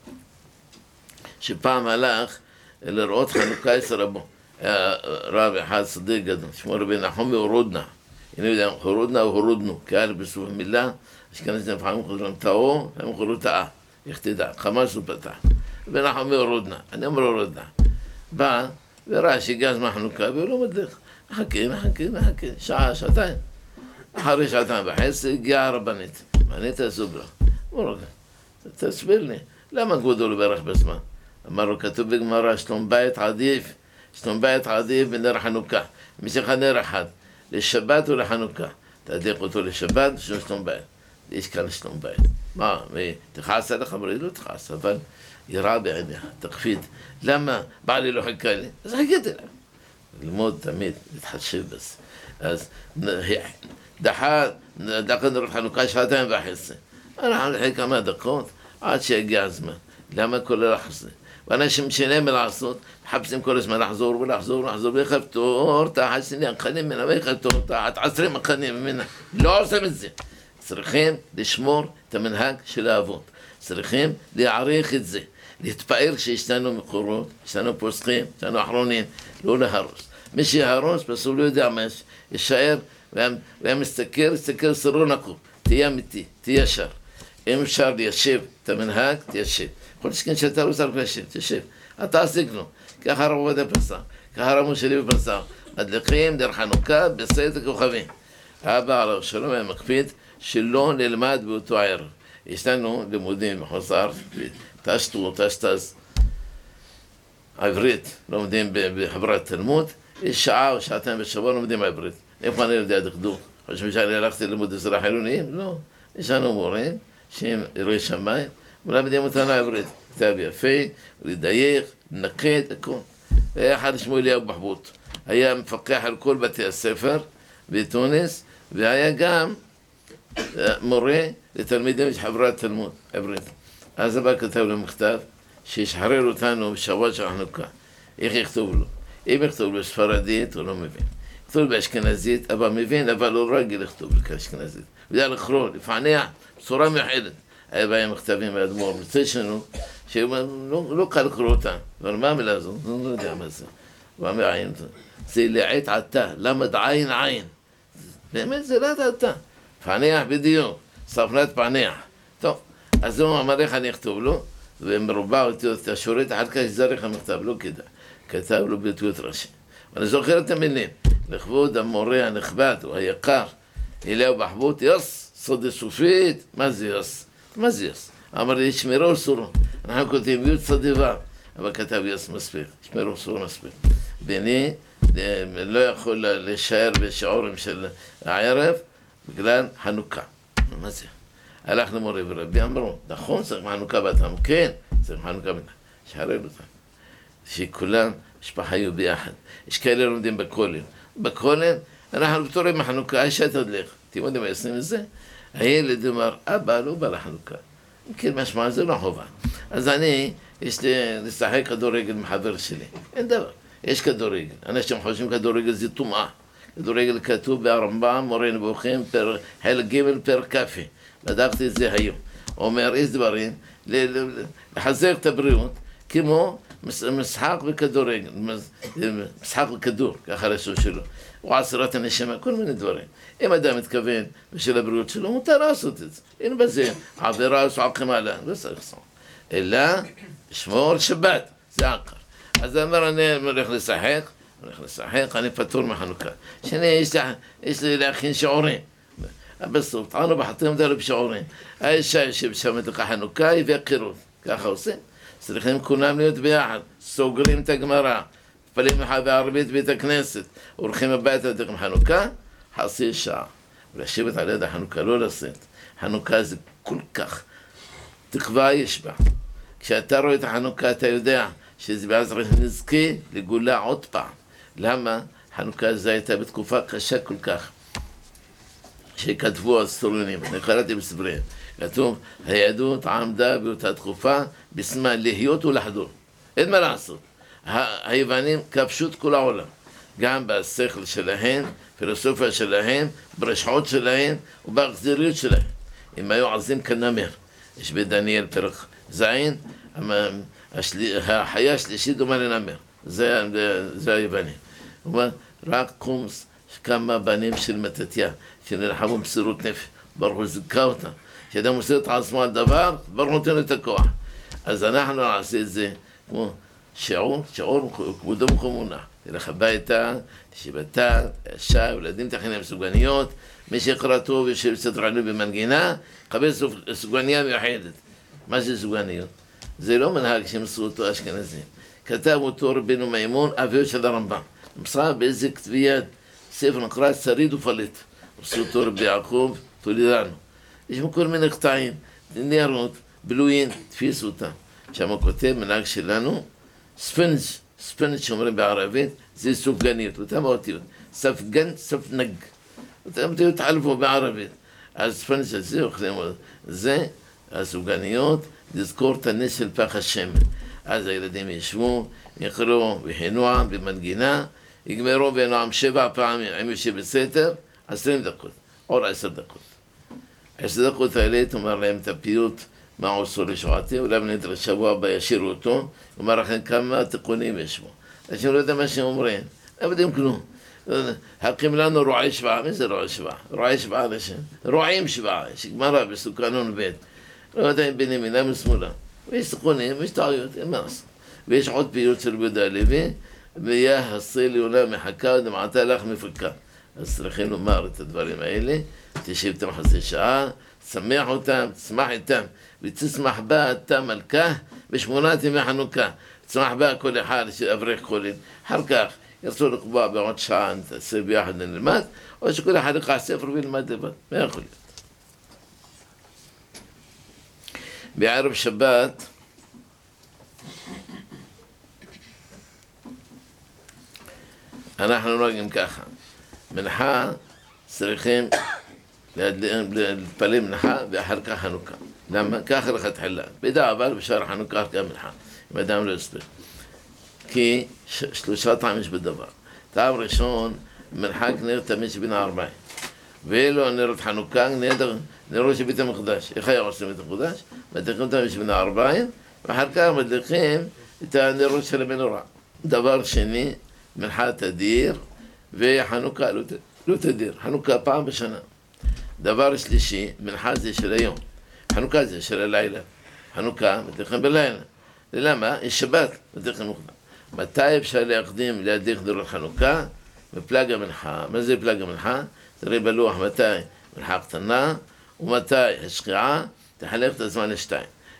שפעם הלך לראות חנוכה אצל רבו. היה רב אחד צדיק גדול, שמו רבי נחומי הורודנה. אני יודע, הורודנה או הורודנו, כאלה בסוף המילה, אשכנזים לפעמים חוזרים טעו, לפעמים חוזרים טעה. איך תדע, חמש הוא פתח. רבי נחומי הורודנה, אני אומר הורודנה. בא וראה שהגיע זמן חנוכה, והוא לא מדליך. מחכה, מחכה, מחכה, שעה, שעתיים. אחרי שעתיים וחצי הגיעה הרבנית. אני תעזוב לך. אמר לו, תסביר לי, למה כבודו לא ברך בזמן? אמר לו, כתוב בגמרא, שלום בית עדיף, שלום בית עדיף בנר חנוכה. משך הנר אחד, לשבת או לחנוכה. תדיח אותו לשבת, שלום בית. יש כאן שלום בית. מה, תכעס עליך? אמר לי, לא תכעס, אבל יראה בעיניך, תקפיד. למה? בעלי לא חיכה לי. אז חיכיתי לה. ללמוד תמיד, להתחשב בזה. אז דחה, דחה נר חנוכה שעתיים וחצי. אנחנו נחכה כמה דקות עד שיגיע הזמן. למה כל הלחץ הזה? ואנשים שאין מה לעשות, מחפשים כל הזמן לחזור ולחזור ולחזור ויכפתור תחת שני הקנים ממנה ויכפתור תחת עשרים הקנים ממנה. לא עושים את זה. צריכים לשמור את המנהג של האבות. צריכים להעריך את זה. להתפאר שיש לנו מקורות, יש לנו פוסקים, יש לנו אחרונים, לא להרוס. מי שיהרוס בסוף לא יודע מה יש, יישאר והיה מסתכל, מסתכל סרון עקוב. תהיה אמיתי, תהיה ישר. אם אפשר ליישב את המנהג, תיישב. יכול שכן שאתה לא צריך ליישב, תיישב. אתה עסק לו. ככה הרב עובדיה פסח, ככה הרב משה לוי פסח. מדליקים דרך חנוכה בסעודת הכוכבים. האבא עליו שלום היה מקפיד שלא נלמד באותו ערב. יש לנו לימודים בחוזר, תשתו, תשתז, עברית, לומדים בחברת תלמוד. יש שעה או שעתיים בשבוע לומדים עברית. איפה אני יודע דקדוק? חושבים שאני הלכתי ללמוד עזרה חילוניים? לא. יש לנו מורים שהם יראי שמיים, מלמדים אותנו עברית. כתב יפה, לדייך, לנקד, הכל. היה אחד שמו אליהו בחבוט. היה מפקח על כל בתי הספר בתוניס, והיה גם מורה לתלמידים של חברת תלמוד עברית. אז הבא כתב לו מכתב שישחרר אותנו בשבוע של חנוכה. איך יכתוב לו? אם יכתוב לו ספרדית, הוא לא מבין. יכתוב באשכנזית, אבל מבין, אבל לא רגיל לכתוב באשכנזית. וידע לקרוא, לפענח, בצורה מיוחדת. היה בהם מכתבים מהאדמו"ר, מצד שלנו, שלא קל לקרוא אותם. אבל מה המילה הזו? אני לא יודע מה זה. מה מעין זה? זה לעת עתה, למד עין עין. באמת זה לעת עתה. פענח בדיוק, ספנת פענח. טוב, אז הוא אמר איך אני אכתוב לו, ומרובע אותי את השורית, אחר כך יזרח המכתב, לא כדאי. כתב לו באותיות ראשי. ואני זוכר את המילים, לכבוד המורה הנכבד, או היקר, אליהו בחבוט, יוס, סודי סופית, מה זה יוס? מה זה יוס? אמר לי, שמירו סורו. אנחנו כותבים י' צדיבה, אבל כתב י' מספיק, שמרו סור מספיק. ואני לא יכול להישאר בשיעורים של הערב בגלל חנוכה. מה זה? הלך למורי ורבי, אמרו, נכון, צריך חנוכה באתם? כן, צריך חנוכה באתם. שחרר אותם. שכולם, משפחה יהיו ביחד. יש כאלה לומדים בכוללים. בכולל, אנחנו פתורים מחנוכה, האישה תדליך. אתם יודעים מה עושים את זה? הילד אומר, אבא לא בא לחנוכה. כן, משמע, זה לא חובה. אז אני, יש לי לשחק כדורגל מחבר שלי. אין דבר. יש כדורגל. אנשים חושבים כדורגל זה טומאה. כדורגל כתוב ברמב"ם, מורה נבוכים, חלק ג' פרק כ'. בדקתי את זה היום. אומר, יש דברים, לחזק את הבריאות, כמו משחק בכדורגל, משחק בכדור, ככה לשון שלו. או עשירת הנשמה, כל מיני דברים. אם אדם מתכוון בשביל הבריאות שלו, מותר לעשות את זה. אין בזה עבירה או עקם עלה, לא צריך לעשות. אלא, שמור שבת, זה עקר. אז אמר, אני הולך לשחק, הולך לשחק, אני פטור מחנוכה. שני, יש לי להכין שיעורים. בסוף, טענו בחתים דלו בשיעורים. האישה יושב שם את החנוכה, הביא קירות. ככה עושים. צריכים כולם להיות ביחד. סוגרים את הגמרא. מתפלים לך בערבית בית הכנסת. הולכים הביתה דרך חנוכה, חצי שעה. ולשבת על יד החנוכה, לא לשאת. חנוכה זה כל כך. תקווה יש בה. כשאתה רואה את החנוכה, אתה יודע שזה בעזרת נזכה לגאולה עוד פעם. למה? חנוכה זה הייתה בתקופה קשה כל כך. שכתבו הסטרונים, אני קראתי בספריהם. כתוב, היהדות עמדה באותה תקופה בסימן להיות ולחדור. אין מה לעשות. היוונים כבשו את כל העולם. גם בשכל שלהם, פילוסופיה שלהם, ברשעות שלהם ובאכזריות שלהם. הם היו עזים כנמר. יש בדניאל פרק זין, החיה השלישית דומה לנמר. זה, זה היוונים. הוא אומר, רק קומס כמה בנים של מתתיה, שנלחמו במסירות נפש, ברוך הוא זיכה אותם. כשאדם עושה את עצמו על דבר, ברוך הוא נותן את הכוח. אז אנחנו נעשה את זה כמו שיעור, שיעור כבודו ומכומונה. תלך הביתה, תשיבתה, אישה, ילדים תכינים סוגניות, מי שיקרא טוב יושב סדרנו במנגינה, קבל סוגניה מיוחדת. מה זה סוגניות? זה לא מנהג שמסרו אותו אשכנזים. כתב אותו רבינו מימון, אביו של הרמב"ם. מסרה באיזה כתבי יד, ספר נקרא שריד ופליט. עשו אותו רבי יעקב, תולידנו. יש פה כל מיני קטעים, ניירות, בלויים, תפיסו אותם. שם הוא כותב, מנהג שלנו, ספנג', ספנג' שאומרים בערבית, זה סופגניות, אותם האותיות. ספגן, ספנג. אותם אותיות חלפו בערבית. אז ספנג' הזה, אוכלים זה, הסופגניות, לזכור את הנס של פח השמן. אז הילדים ישבו, יקראו בחינוע, במנגינה, יגמרו בנועם שבע פעמים, הם יושב בסתר, עשרים דקות, עוד עשר דקות. עשר דקות האלה, תאמר להם את הפיוט, מה עושו לשעתי, אולי בנדר שבוע הבא ישירו אותו, אומר לכם כמה תיקונים יש בו. אנשים לא יודעים מה שהם אומרים, לא יודעים כלום. הקים לנו רועי שבעה, מי זה רועי שבעה? רועי שבעה לשם, רועים שבעה, יש גמרא בסוכנון ב', לא יודעים בין ימינה משמאלה. ויש תיקונים, ויש טעויות, אין מה לעשות. ויש עוד פיוט של יהודה הלוי, ויה הסיל יונה מחכה ודמעתה לך מפקה. אז צריכים לומר את הדברים האלה, תשב איתם חצי שעה, תשמח אותם, תשמח איתם, ותשמח בה אתה מלכה בשמונת ימי חנוכה. תשמח בה כל אחד שאברך קולין. אחר כך ירצו לקבוע בעוד שעה, נתעשה ביחד נלמד, או שכל אחד יקח ספר וילמד לבד. מה יכול להיות? בערב שבת, אנחנו נוהגים ככה. מנחה צריכים להתפלל מנחה ואחר כך חנוכה. למה? ככה לכתחילה. בידע אבל בשער חנוכה גם מנחה. אם אדם לא יספיק. כי שלושה טעם יש בדבר. טעם ראשון, מנחה נר תמיד שבין הארבעים. ואלו נרות חנוכה, נרות של בית המקדש. איך היה עושים בית המקדש? מדליקים תמיד שבין הארבעים, ואחר כך מדליקים את הנרות של המנורה. דבר שני, מנחה תדיר, וחנוכה לא, לא תדיר, חנוכה פעם בשנה. דבר שלישי, מנחה זה של היום, חנוכה זה של הלילה. חנוכה מדליקים בלילה. למה? יש שבת, מדליקים מוקדם. מתי אפשר להקדים להדליק נרות חנוכה? בפלג המנחה. מה זה פלג המנחה? תראי בלוח מתי מנחה קטנה, ומתי השקיעה, תחלק את הזמן לשתיים.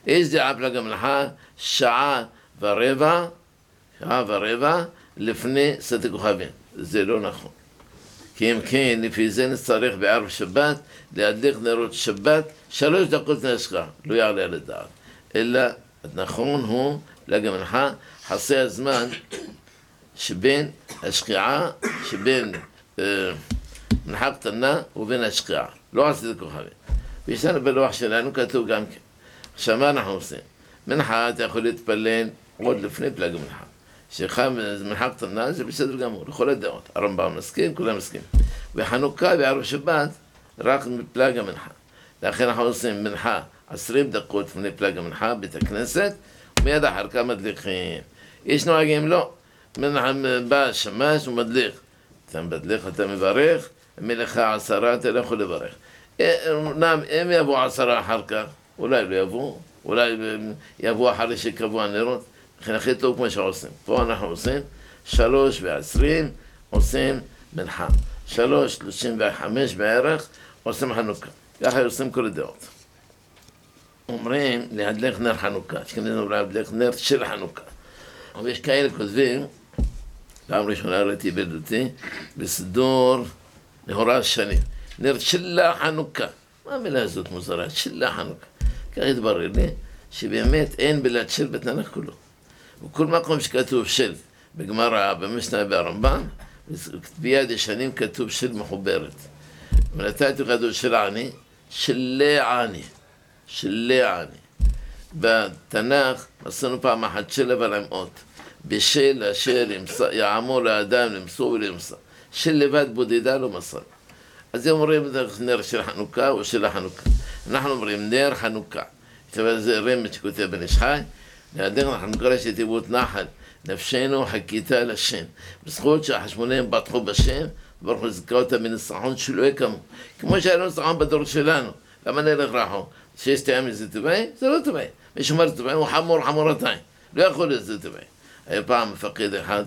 יש דעה פלג המנחה שעה ורבע, שעה ורבע לפני צאת הכוכבים. זה לא נכון. כי אם כן, לפי זה נצטרך בערב שבת להדליק נרות שבת שלוש דקות לפני השקיעה, לא יעלה על הדעת. אלא נכון הוא פלג המנחה חסי הזמן שבין השקיעה, שבין אה, מנחה קטנה ובין השקיעה, לא עשית הכוכבים. ויש לנו בלוח שלנו כתוב גם כן. עכשיו מה אנחנו עושים? מנחה אתה יכול להתפלל עוד לפני פלג המנחה. שחם מנחה קטנה זה בסדר גמור, לכל הדעות. הרמב"ם מסכים, כולם מסכים. וחנוכה בערב שבת רק מפלג המנחה. לכן אנחנו עושים מנחה עשרים דקות לפני פלג המנחה בית הכנסת, ומיד אחר כך מדליקים. יש נוהגים לא. מנחה בא שמש ומדליק. אתה מדליק, אתה מברך, מלאכה עשרה אתה לא יכול לברך. אמנם אם יבוא עשרה אחר כך, אולי לא יבוא, אולי יבוא אחרי שקבוע נרות, לכן הכי טוב כמו שעושים. פה אנחנו עושים שלוש ועשרים, עושים מנחה. שלוש, שלושים וחמש בערך, עושים חנוכה. ככה עושים כל הדעות. אומרים להדליק נר חנוכה, שכנראה אומרים להדליק נר של חנוכה. אבל יש כאלה כותבים, פעם ראשונה ראיתי בילדותי, בסידור נהורה שנים. נר שלה חנוכה. מה המילה הזאת מוזרה? שלה חנוכה. כך התברר לי שבאמת אין בלעד של בתנ"ך כולו. וכל מקום שכתוב של, בגמרא, במשנה, ברמב"ם, ביד ישנים כתוב של מחוברת. ונתתי כתוב של עני, שלה עני. שלה עני. בתנ"ך עשינו פעם אחת של אבל עם אות. בשל אשר יעמו לאדם למסור ולמסור. של לבד בודדה לא מסר. אז הם אומרים נר של חנוכה או של החנוכה. אנחנו אומרים נר חנוכה. זה רמז שכותב בן איש חי. להדליק נר חנוכה שתיבות נחל. נפשנו חכיתה לשם. בזכות שהחשמונאים בטחו בשם, ברוך הוא זכה אותם מניצחון שלא יקמו. כמו שהיה לנו ניצחון בדור שלנו. למה נלך רחוק? שיש טעם לזה טבעי? זה לא טבעי. מי שאומר טבעי הוא חמור חמורתיים. לא יכול להיות זה טבעי. היה פעם מפקד אחד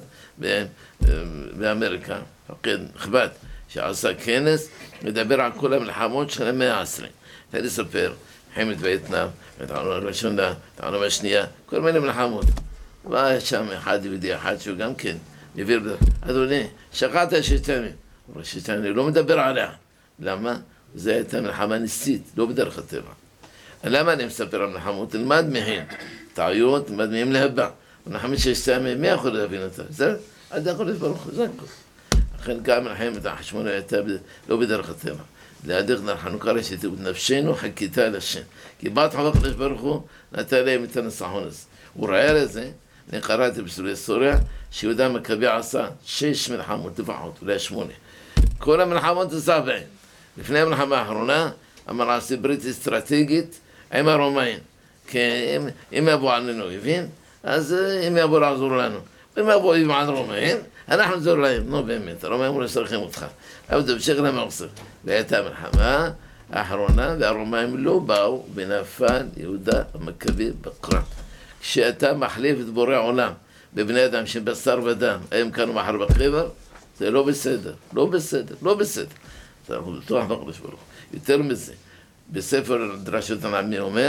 באמריקה, מפקד נכבד, שעשה כנס, מדבר על כל המלחמות של המאה העשרים. אתה לספר, מלחמת וייטנאם, מלחמת הראשונה, מלחמת השנייה, כל מיני מלחמות. והיה שם אחד יהודי אחד שהוא גם כן מביא בדרך. אדוני, שכחת ששת ימים. אבל ששת ימים לא מדבר עליה. למה? זו הייתה מלחמה ניסית, לא בדרך הטבע. למה אני מספר על מלחמות? תלמד מהן. טעויות, תלמד מהן להבא. מלחמת ששת ימים, מי יכול להבין אותה? זה עד יכול לברוך הוא, זה הכל. לכן גם מלחמת החשמונאים הייתה לא בדרך הטבע. להדליק נר חנוכה שתיבות נפשנו חכיתה לשם. כי בת חבר הקדוש ברוך הוא נתן להם את הניצחון הזה. הוא ראה לזה, אני קראתי בספרי היסטוריה, שיהודה המכבי עשה שש מלחמות לפחות, אולי שמונה. כל המלחמות זה סבעים. לפני המלחמה האחרונה, אמר עשי ברית אסטרטגית עם הרומאים. כי אם, אם יבוא עלינו אויבים, אז הם יבואו לעזור לנו. אם יבואו אויבים על רומאים, אנחנו נזור להם. נו באמת, הרומאים אמרו לסרחים אותך. אבל תמשיך למה עושה. והייתה המלחמה האחרונה, והרומאים לא באו, ונפל יהודה המכבי בקרב. כשאתה מחליף את בורא עולם בבני אדם שבשר ודם, הם כאן מחר בקבר, זה לא בסדר, לא בסדר, לא בסדר. אנחנו בטוח בקדוש ברוך הוא. יותר מזה, בספר דרשות הנעמי אומר,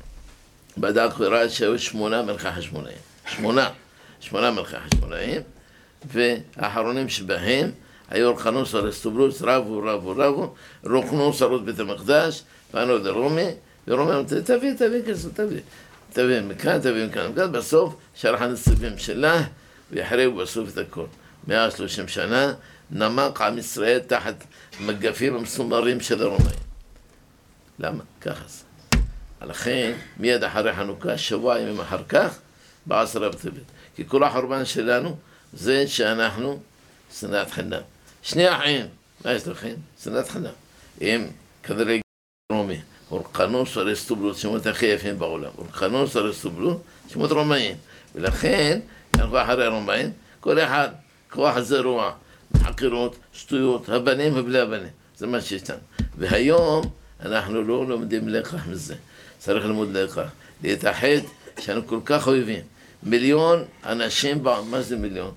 בדק וראה שהיו שמונה מלכי חשמונאים. שמונה, שמונה מלכי חשמונאים, והאחרונים שבהם היו אורחנוס אריסטובולוס, רבו, רבו, רבו, רוקנו שרות בית המקדש, פנו דרומי, ורומי אמרו, תביא, תביא כסף, תביא. תביא מכאן, תביא מכאן, מכאן, בסוף שלח הנציבים שלה, והחריבו בסוף את הכל. מאה ושלושים שנה, נמק עם ישראל תחת מגפים המסומרים של הרומאים. למה? ככה זה. לכן, מיד אחרי חנוכה, שבוע ימים אחר כך, בעשרה בטבת. כי כל החורבן שלנו זה שאנחנו שנאת חינם. שני אחים, מה יש לכם? שנאת חינם. הם כנראה רומי. אורחנוס אריסטובולוס, שמות הכי יפים בעולם. אורחנוס אריסטובולוס, שמות רומאים. ולכן, אנחנו אחרי הרומאים, כל אחד, כוח הזרוע, חקירות, שטויות, הבנים ובלי הבנים. זה מה שיש לנו. והיום אנחנו לא לומדים לקח מזה. צריך ללמוד לקח. להתאחד שאנו כל כך אוהבים. מיליון אנשים בעולם, מה זה מיליון?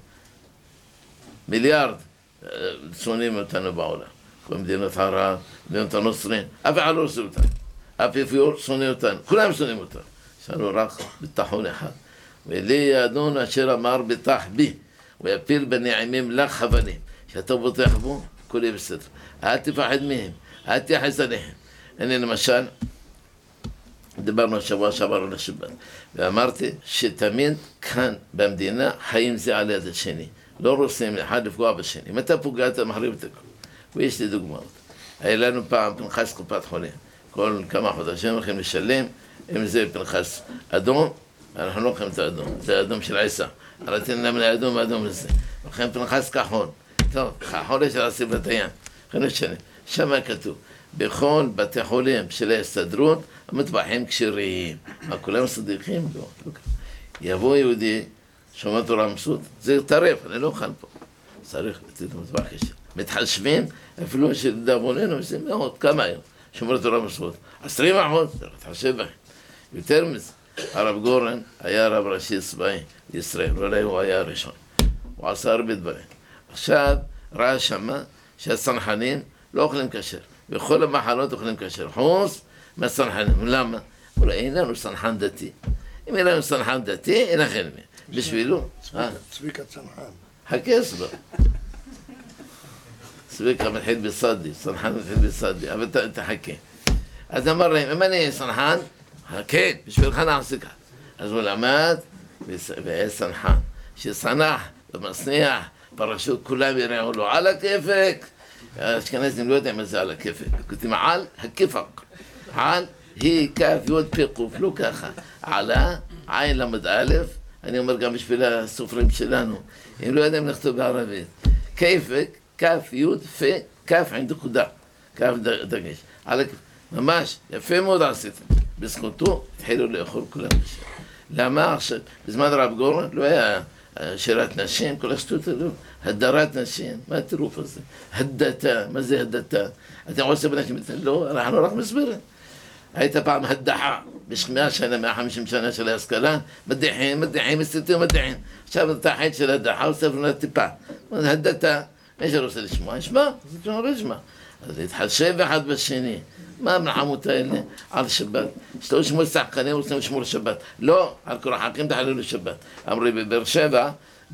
מיליארד שונאים אותנו בעולם. כל מדינות ערב, מדינות הנוצרים, אף אחד לא עושה אותנו. אף אפיור שונא אותנו, כולם שונאים אותנו. יש לנו רק ביטחון אחד. ולי ידון אשר אמר ביטח בי, ויפיל בנעימים לך אבנים. שאתה בוטח בו, הכל יהיה בסדר. אל תפחד מהם, אל תייחס עליהם. הנה למשל, דיברנו השבוע שעבר על השבת, ואמרתי שתמיד כאן במדינה חיים זה על יד השני. לא רוצים אחד לפגוע בשני. אם אתה פוגע, אתה מחריב את הכל. ויש לי דוגמאות. היה לנו פעם פנחס קופת חולים. כל כמה חודשים הולכים לשלם, אם זה פנחס אדום, אנחנו לא הולכים את האדום, זה האדום של עיסא. רצינו להם לאדום, האדום לזה. הולכים פנחס כחול. טוב, כחול יש על הסיבת הים. הולכים לשלם. שם כתוב, בכל בתי חולים של ההסתדרות, המטבחים כשרים. מה, כולם סדיקים? לא. יבוא יהודי, שומע תורה מסות, זה טרף, אני לא אוכל פה. צריך לתת מטבח כשיר. מתחשבים, אפילו שלדאבוננו, זה מאוד, כמה היום. שומר תורה מסות. עשרים אחוז, צריך להתחשב בהם. יותר מזה, הרב גורן היה רב ראשי צבאי לישראל, אולי הוא היה הראשון. הוא עשה הרבה דברים. עכשיו ראה שמה שהצנחנים לא אוכלים כשר. בכל המחלות אוכלים כשר. חוץ מהצנחנים. למה? אולי אין לנו צנחן דתי. אם אין לנו צנחן דתי, אין לכם מי. בשבילו. צביקה צנחן. הכס בו. צביקה מתחיל בסדי, צנחן מתחיל בסדי, אבל תחכה. אז אמר להם, אם אני אהיה צנחן, כן, בשבילך נעשה ככה. אז הוא למד והיה צנחן, שצנח ומצניח, פרשות כולם יראו לו על הכיפק. האשכנזים לא יודעים מה זה על הכיפק, כותבים על הכיפק. על היא כף יוד פי קוף, לא ככה. עלה, עין למד א', אני אומר גם בשביל הסופרים שלנו, הם לא יודעים לכתוב בערבית. כיפק, כף יוד פי, כף עם נקודה, כף דגש. על הכיפק. ממש, יפה מאוד עשיתם. בזכותו התחילו לאכול כולם בשביל. למה עכשיו? בזמן רב גורן לא היה שירת נשים, כל השטות הזו, הדרת נשים, מה הטירוף הזה? הדתה, מה זה הדתה? אתם עושים בנשים, לא, אנחנו רק מסבירים. הייתה פעם הדחה, בשמונה שנה, מאה וחמישים שנה של ההשכלה, מדיחים, מדיחים, מסתירים, מדיחים. עכשיו את החטא של הדחה, הוספנו לה טיפה. הדתה, מי שרוצה לשמוע, ישמע, זה לא ישמע. אז להתחשב אחד בשני. מה המלחמות האלה על שבת? שאתה לשמור שחקנים רוצים לשמור שבת. לא, על כל החכים תחללו שבת. אמרו בבאר שבע,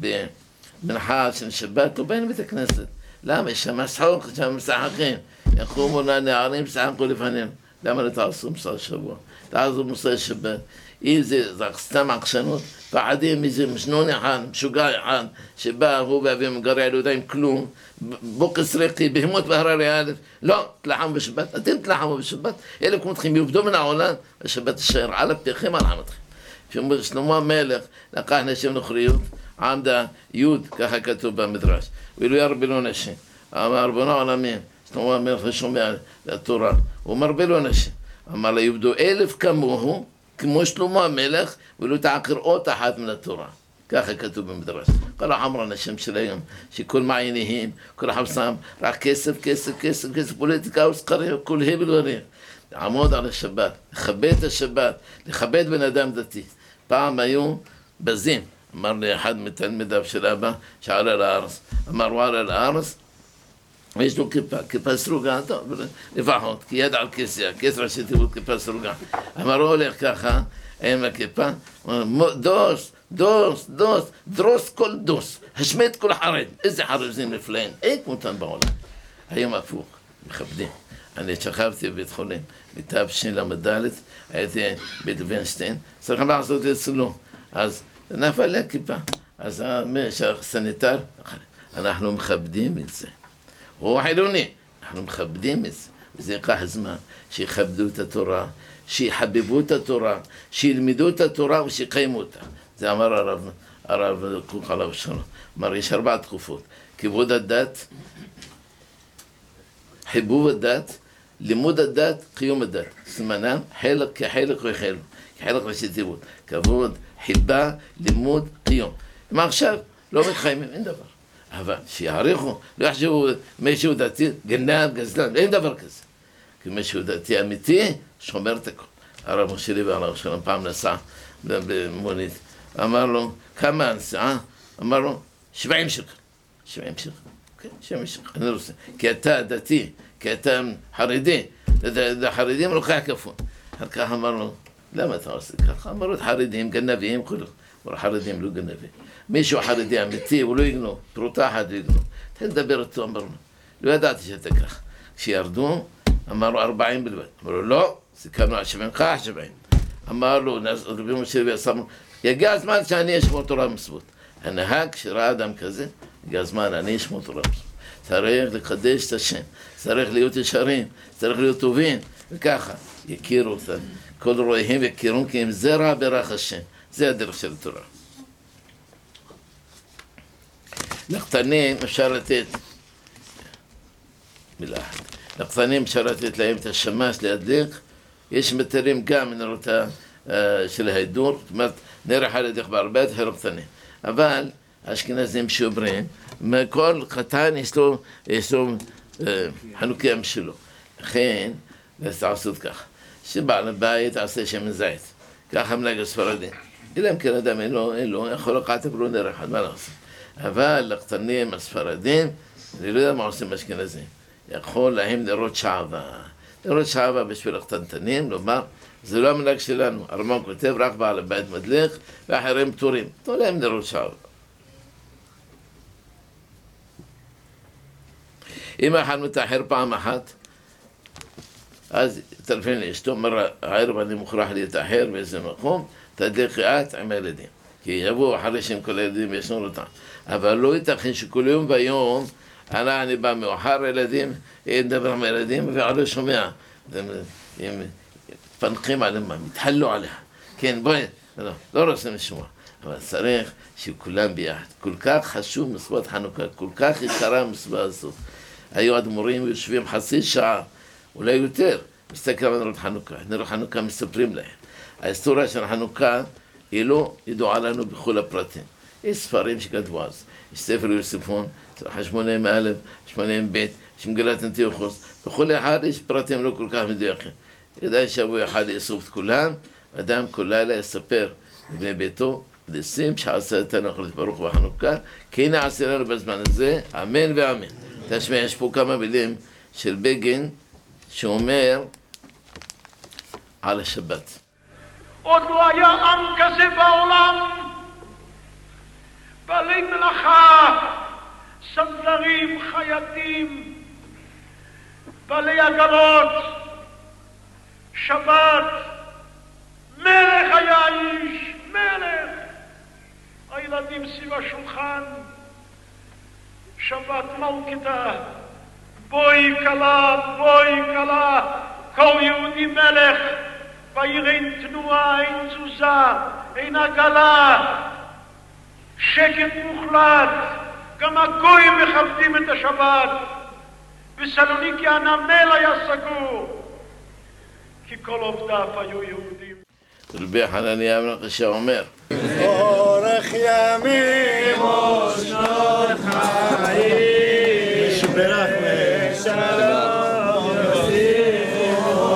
במנחה של שבת, לא באים לבית הכנסת. למה? יש שם משחוק, יש שם משחקים. יקומו לנערים, שחקו לפניהם. למה לא תעשו מוסר שבוע? תעשו מוסר שבת. אם זה סתם עקשנות, פחדים איזה משנון אחד, משוגע אחד, שבא הוא ואבי מגרע לא יודע עם כלום, בוקס ריקי, בהמות בהררי א', לא, תלחמו בשבת, אתם תלחמו בשבת, אלה כמותכם יובדו מן העולם, השבת תשאר על הפיכם על עמתכם. שאומר שלמה המלך לקח נשים נוכריות, עמדה יוד, ככה כתוב במדרש, ואילו ירבה לו נשים, אמר בנו עולמים, שלמה המלך שומע לתורה, הוא מרבה לו נשים, אמר לה יובדו אלף כמוהו, כמו שלמה המלך, ולא תעקר אות אחת מן התורה. ככה כתוב במדרש. כל החמר אנשים של היום, שכל מעייניהם, כל החמסם, רק כסף, כסף, כסף, כסף, פוליטיקה וסקרים, כל הבל וריר. לעמוד על השבת, לכבד את השבת, לכבד בן אדם דתי. פעם היו בזים, אמר לי אחד מתלמידיו של אבא, שעלה לארץ, אמר הוא עלה לארץ, ויש לו כיפה, כיפה סרוגה, טוב, לפחות, כי יד על כסיה, כס ראשי תיבות כיפה סרוגה. אמר, הוא הולך ככה, עם הכיפה, דוס, דוס, דוס, דרוס כל דוס, השמט כל חרד, איזה חרוזים נפלאים, אין כמותן בעולם. היום הפוך, מכבדים. אני שכבתי בבית חולים, בתו שין למדלת, הייתי בית וינסטיין, צריכים לעשות את אצלו, אז נפל לי הכיפה, אז הסניטר, אנחנו מכבדים את זה. הוא חילוני, אנחנו מכבדים את זה, וזה ייקח זמן, שיכבדו את התורה, שיחבבו את התורה, שילמדו את התורה ושיקיימו אותה. זה אמר הרב, הרב קוק עליו שלום, אמר יש ארבע תקופות, כיבוד הדת, חיבוב הדת, לימוד הדת, קיום הדת, סימנם, חלק כחלק וחלק, כחלק ראשי תיבות, כבוד, חיבה, לימוד, קיום. מה עכשיו? לא מתחיימים, אין דבר. אבל שיעריכו, לא יחשבו מישהו דתי, גנב, גזלן, אין דבר כזה. כי מישהו דתי אמיתי, שומר את הכל. הרב משה ליבי עליו שלום פעם נסע במונית, אמר לו, כמה הנסיעה? אמר לו, שבעים שקל. שבעים שקל, כן, שבעים שקל, אני רוצה. כי אתה דתי, כי אתה חרדי, החרדים לוקח כפון. אחר כך אמר לו, למה אתה עושה ככה? אמרו חרדים, גנבים, אמרו חרדים לא גנבים. מישהו חרדי אמיתי, הוא לא יגנוב, פרוטה אחת יגנוב. תן לדבר אותו, אמרנו. לא ידעתי שאתה ככה. כשירדו, אמרו ארבעים בלבד. אמרו לא, סיכמנו על שבעים, קח שבעים. אמר לו, רבי משה ואסרנו, יגיע הזמן שאני אשמור תורה ומצוות. הנהג, כשראה אדם כזה, יגיע הזמן, אני אשמור תורה ומצוות. צריך לקדש את השם, צריך להיות ישרים, צריך להיות טובים, וככה יכירו אותם. כל רואיהם יכירון כי הם זרע ברך השם. זה הדרך של התורה. לקטנים אפשר לתת, מילה אחת, לקטנים אפשר לתת להם את השמש להדליק, יש מתרים גם מנרות של ההידור, זאת אומרת, נר אחד להדליק בהרבה יותר קטנים. אבל האשכנזים שוברים, כל קטן יש לו, יש לו חנוכיה משלו. לכן, לעשות ככה, שבעל הבית עושה שמן זית, ככה מנהג הספרדים. אלא אם כן אדם אין לו, אין לו, יכול לקחת אפילו נר אחד, מה לעשות? אבל לקטנים הספרדים, אני לא יודע מה עושים אשכנזים, יכול להם לראות שעבה. לראות שעבה בשביל הקטנטנים, לומר, זה לא המנהג שלנו. הרמב"ם כותב, רק בעל הבית מדליק, ואחרים פטורים. תנו להם לראות שעבה. אם אכלנו תאחר פעם אחת, אז טלפן לאשתו, אומר, הערב אני מוכרח להתאחר באיזה מקום, תדליק את עם הילדים. כי יבואו אחרי שהם כל הילדים ישנו אותם. אבל לא ייתכן שכל יום ביום, אני, אני בא מאוחר ילדים, נדבר עם הילדים, ועלו שומע. הם פנחים עליהם, מתחלו עליה. כן, בואי, לא, לא רוצים לשמוע. אבל צריך שכולם ביחד. כל כך חשוב מסוות חנוכה, כל כך יקרה מסוות הזאת. היו אדמו"רים יושבים חצי שעה, אולי יותר, מסתכלים על נרות חנוכה. נרות חנוכה מספרים להם. ההיסטוריה של חנוכה היא לא ידועה לנו בכל הפרטים. יש ספרים שכתבו אז. יש ספר יוספון, חשמונאים א', חשמונאים ב', יש מגילת אנטיוכוס. בכל אחד יש פרטים לא כל כך מדויקים. כדאי שבוע אחד יאסוף את כולם, אדם כל לילה יספר לבני ביתו, לשים שעשה אותנו אחרי ברוך בחנוכה, כי נעשה לנו בזמן הזה, אמן ואמן. תשמע, יש פה כמה מילים של בגין שאומר על השבת. עוד לא היה עם כזה בעולם, בעלי מלאכה, סנדלרים, חייטים, בעלי עגלות, שבת, מלך היה איש, מלך. הילדים סביב השולחן, שבת מלכתה, בואי כלה, בואי כלה, כל יהודי מלך, בעיר אין תנועה, אין תזוזה, אין עגלה, שקט מוחלט, גם הגויים מכבדים את השבת. בסלוניקי הנמל היה סגור, כי כל עובדיו היו יהודים. רבי חנניה בן עקשיא אומר, אורך ימים ושנות חיים, ישברך ושלום יוסיפו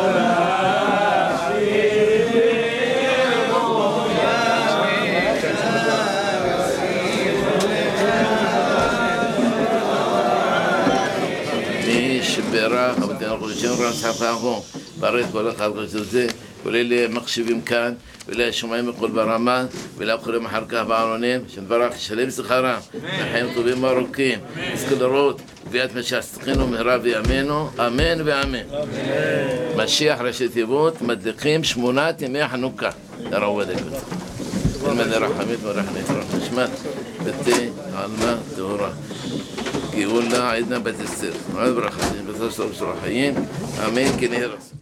מי שברך, אבל אנחנו ראשון רץ חפאחו, ברד כל אחד כזה, כולל מחשבים כאן, ולשומעים בכל ברמה, ולאחרים אחר כך בעלונים, שנברך שלם שכרם, לחיים טובים וארוכים, מסכדרות, גביית משסתכינו מהרה וימינו, אמן ואמן. משיח ראשי תיבות, מדליקים שמונת ימי חנוכה. תראו בדקות. אלמד רחמית ורחמית רח נשמת, בתי עלמה טהורה. גאולה עדנה בת אסתר. עד ברכה, בתור של החיים, אמן כנהרס.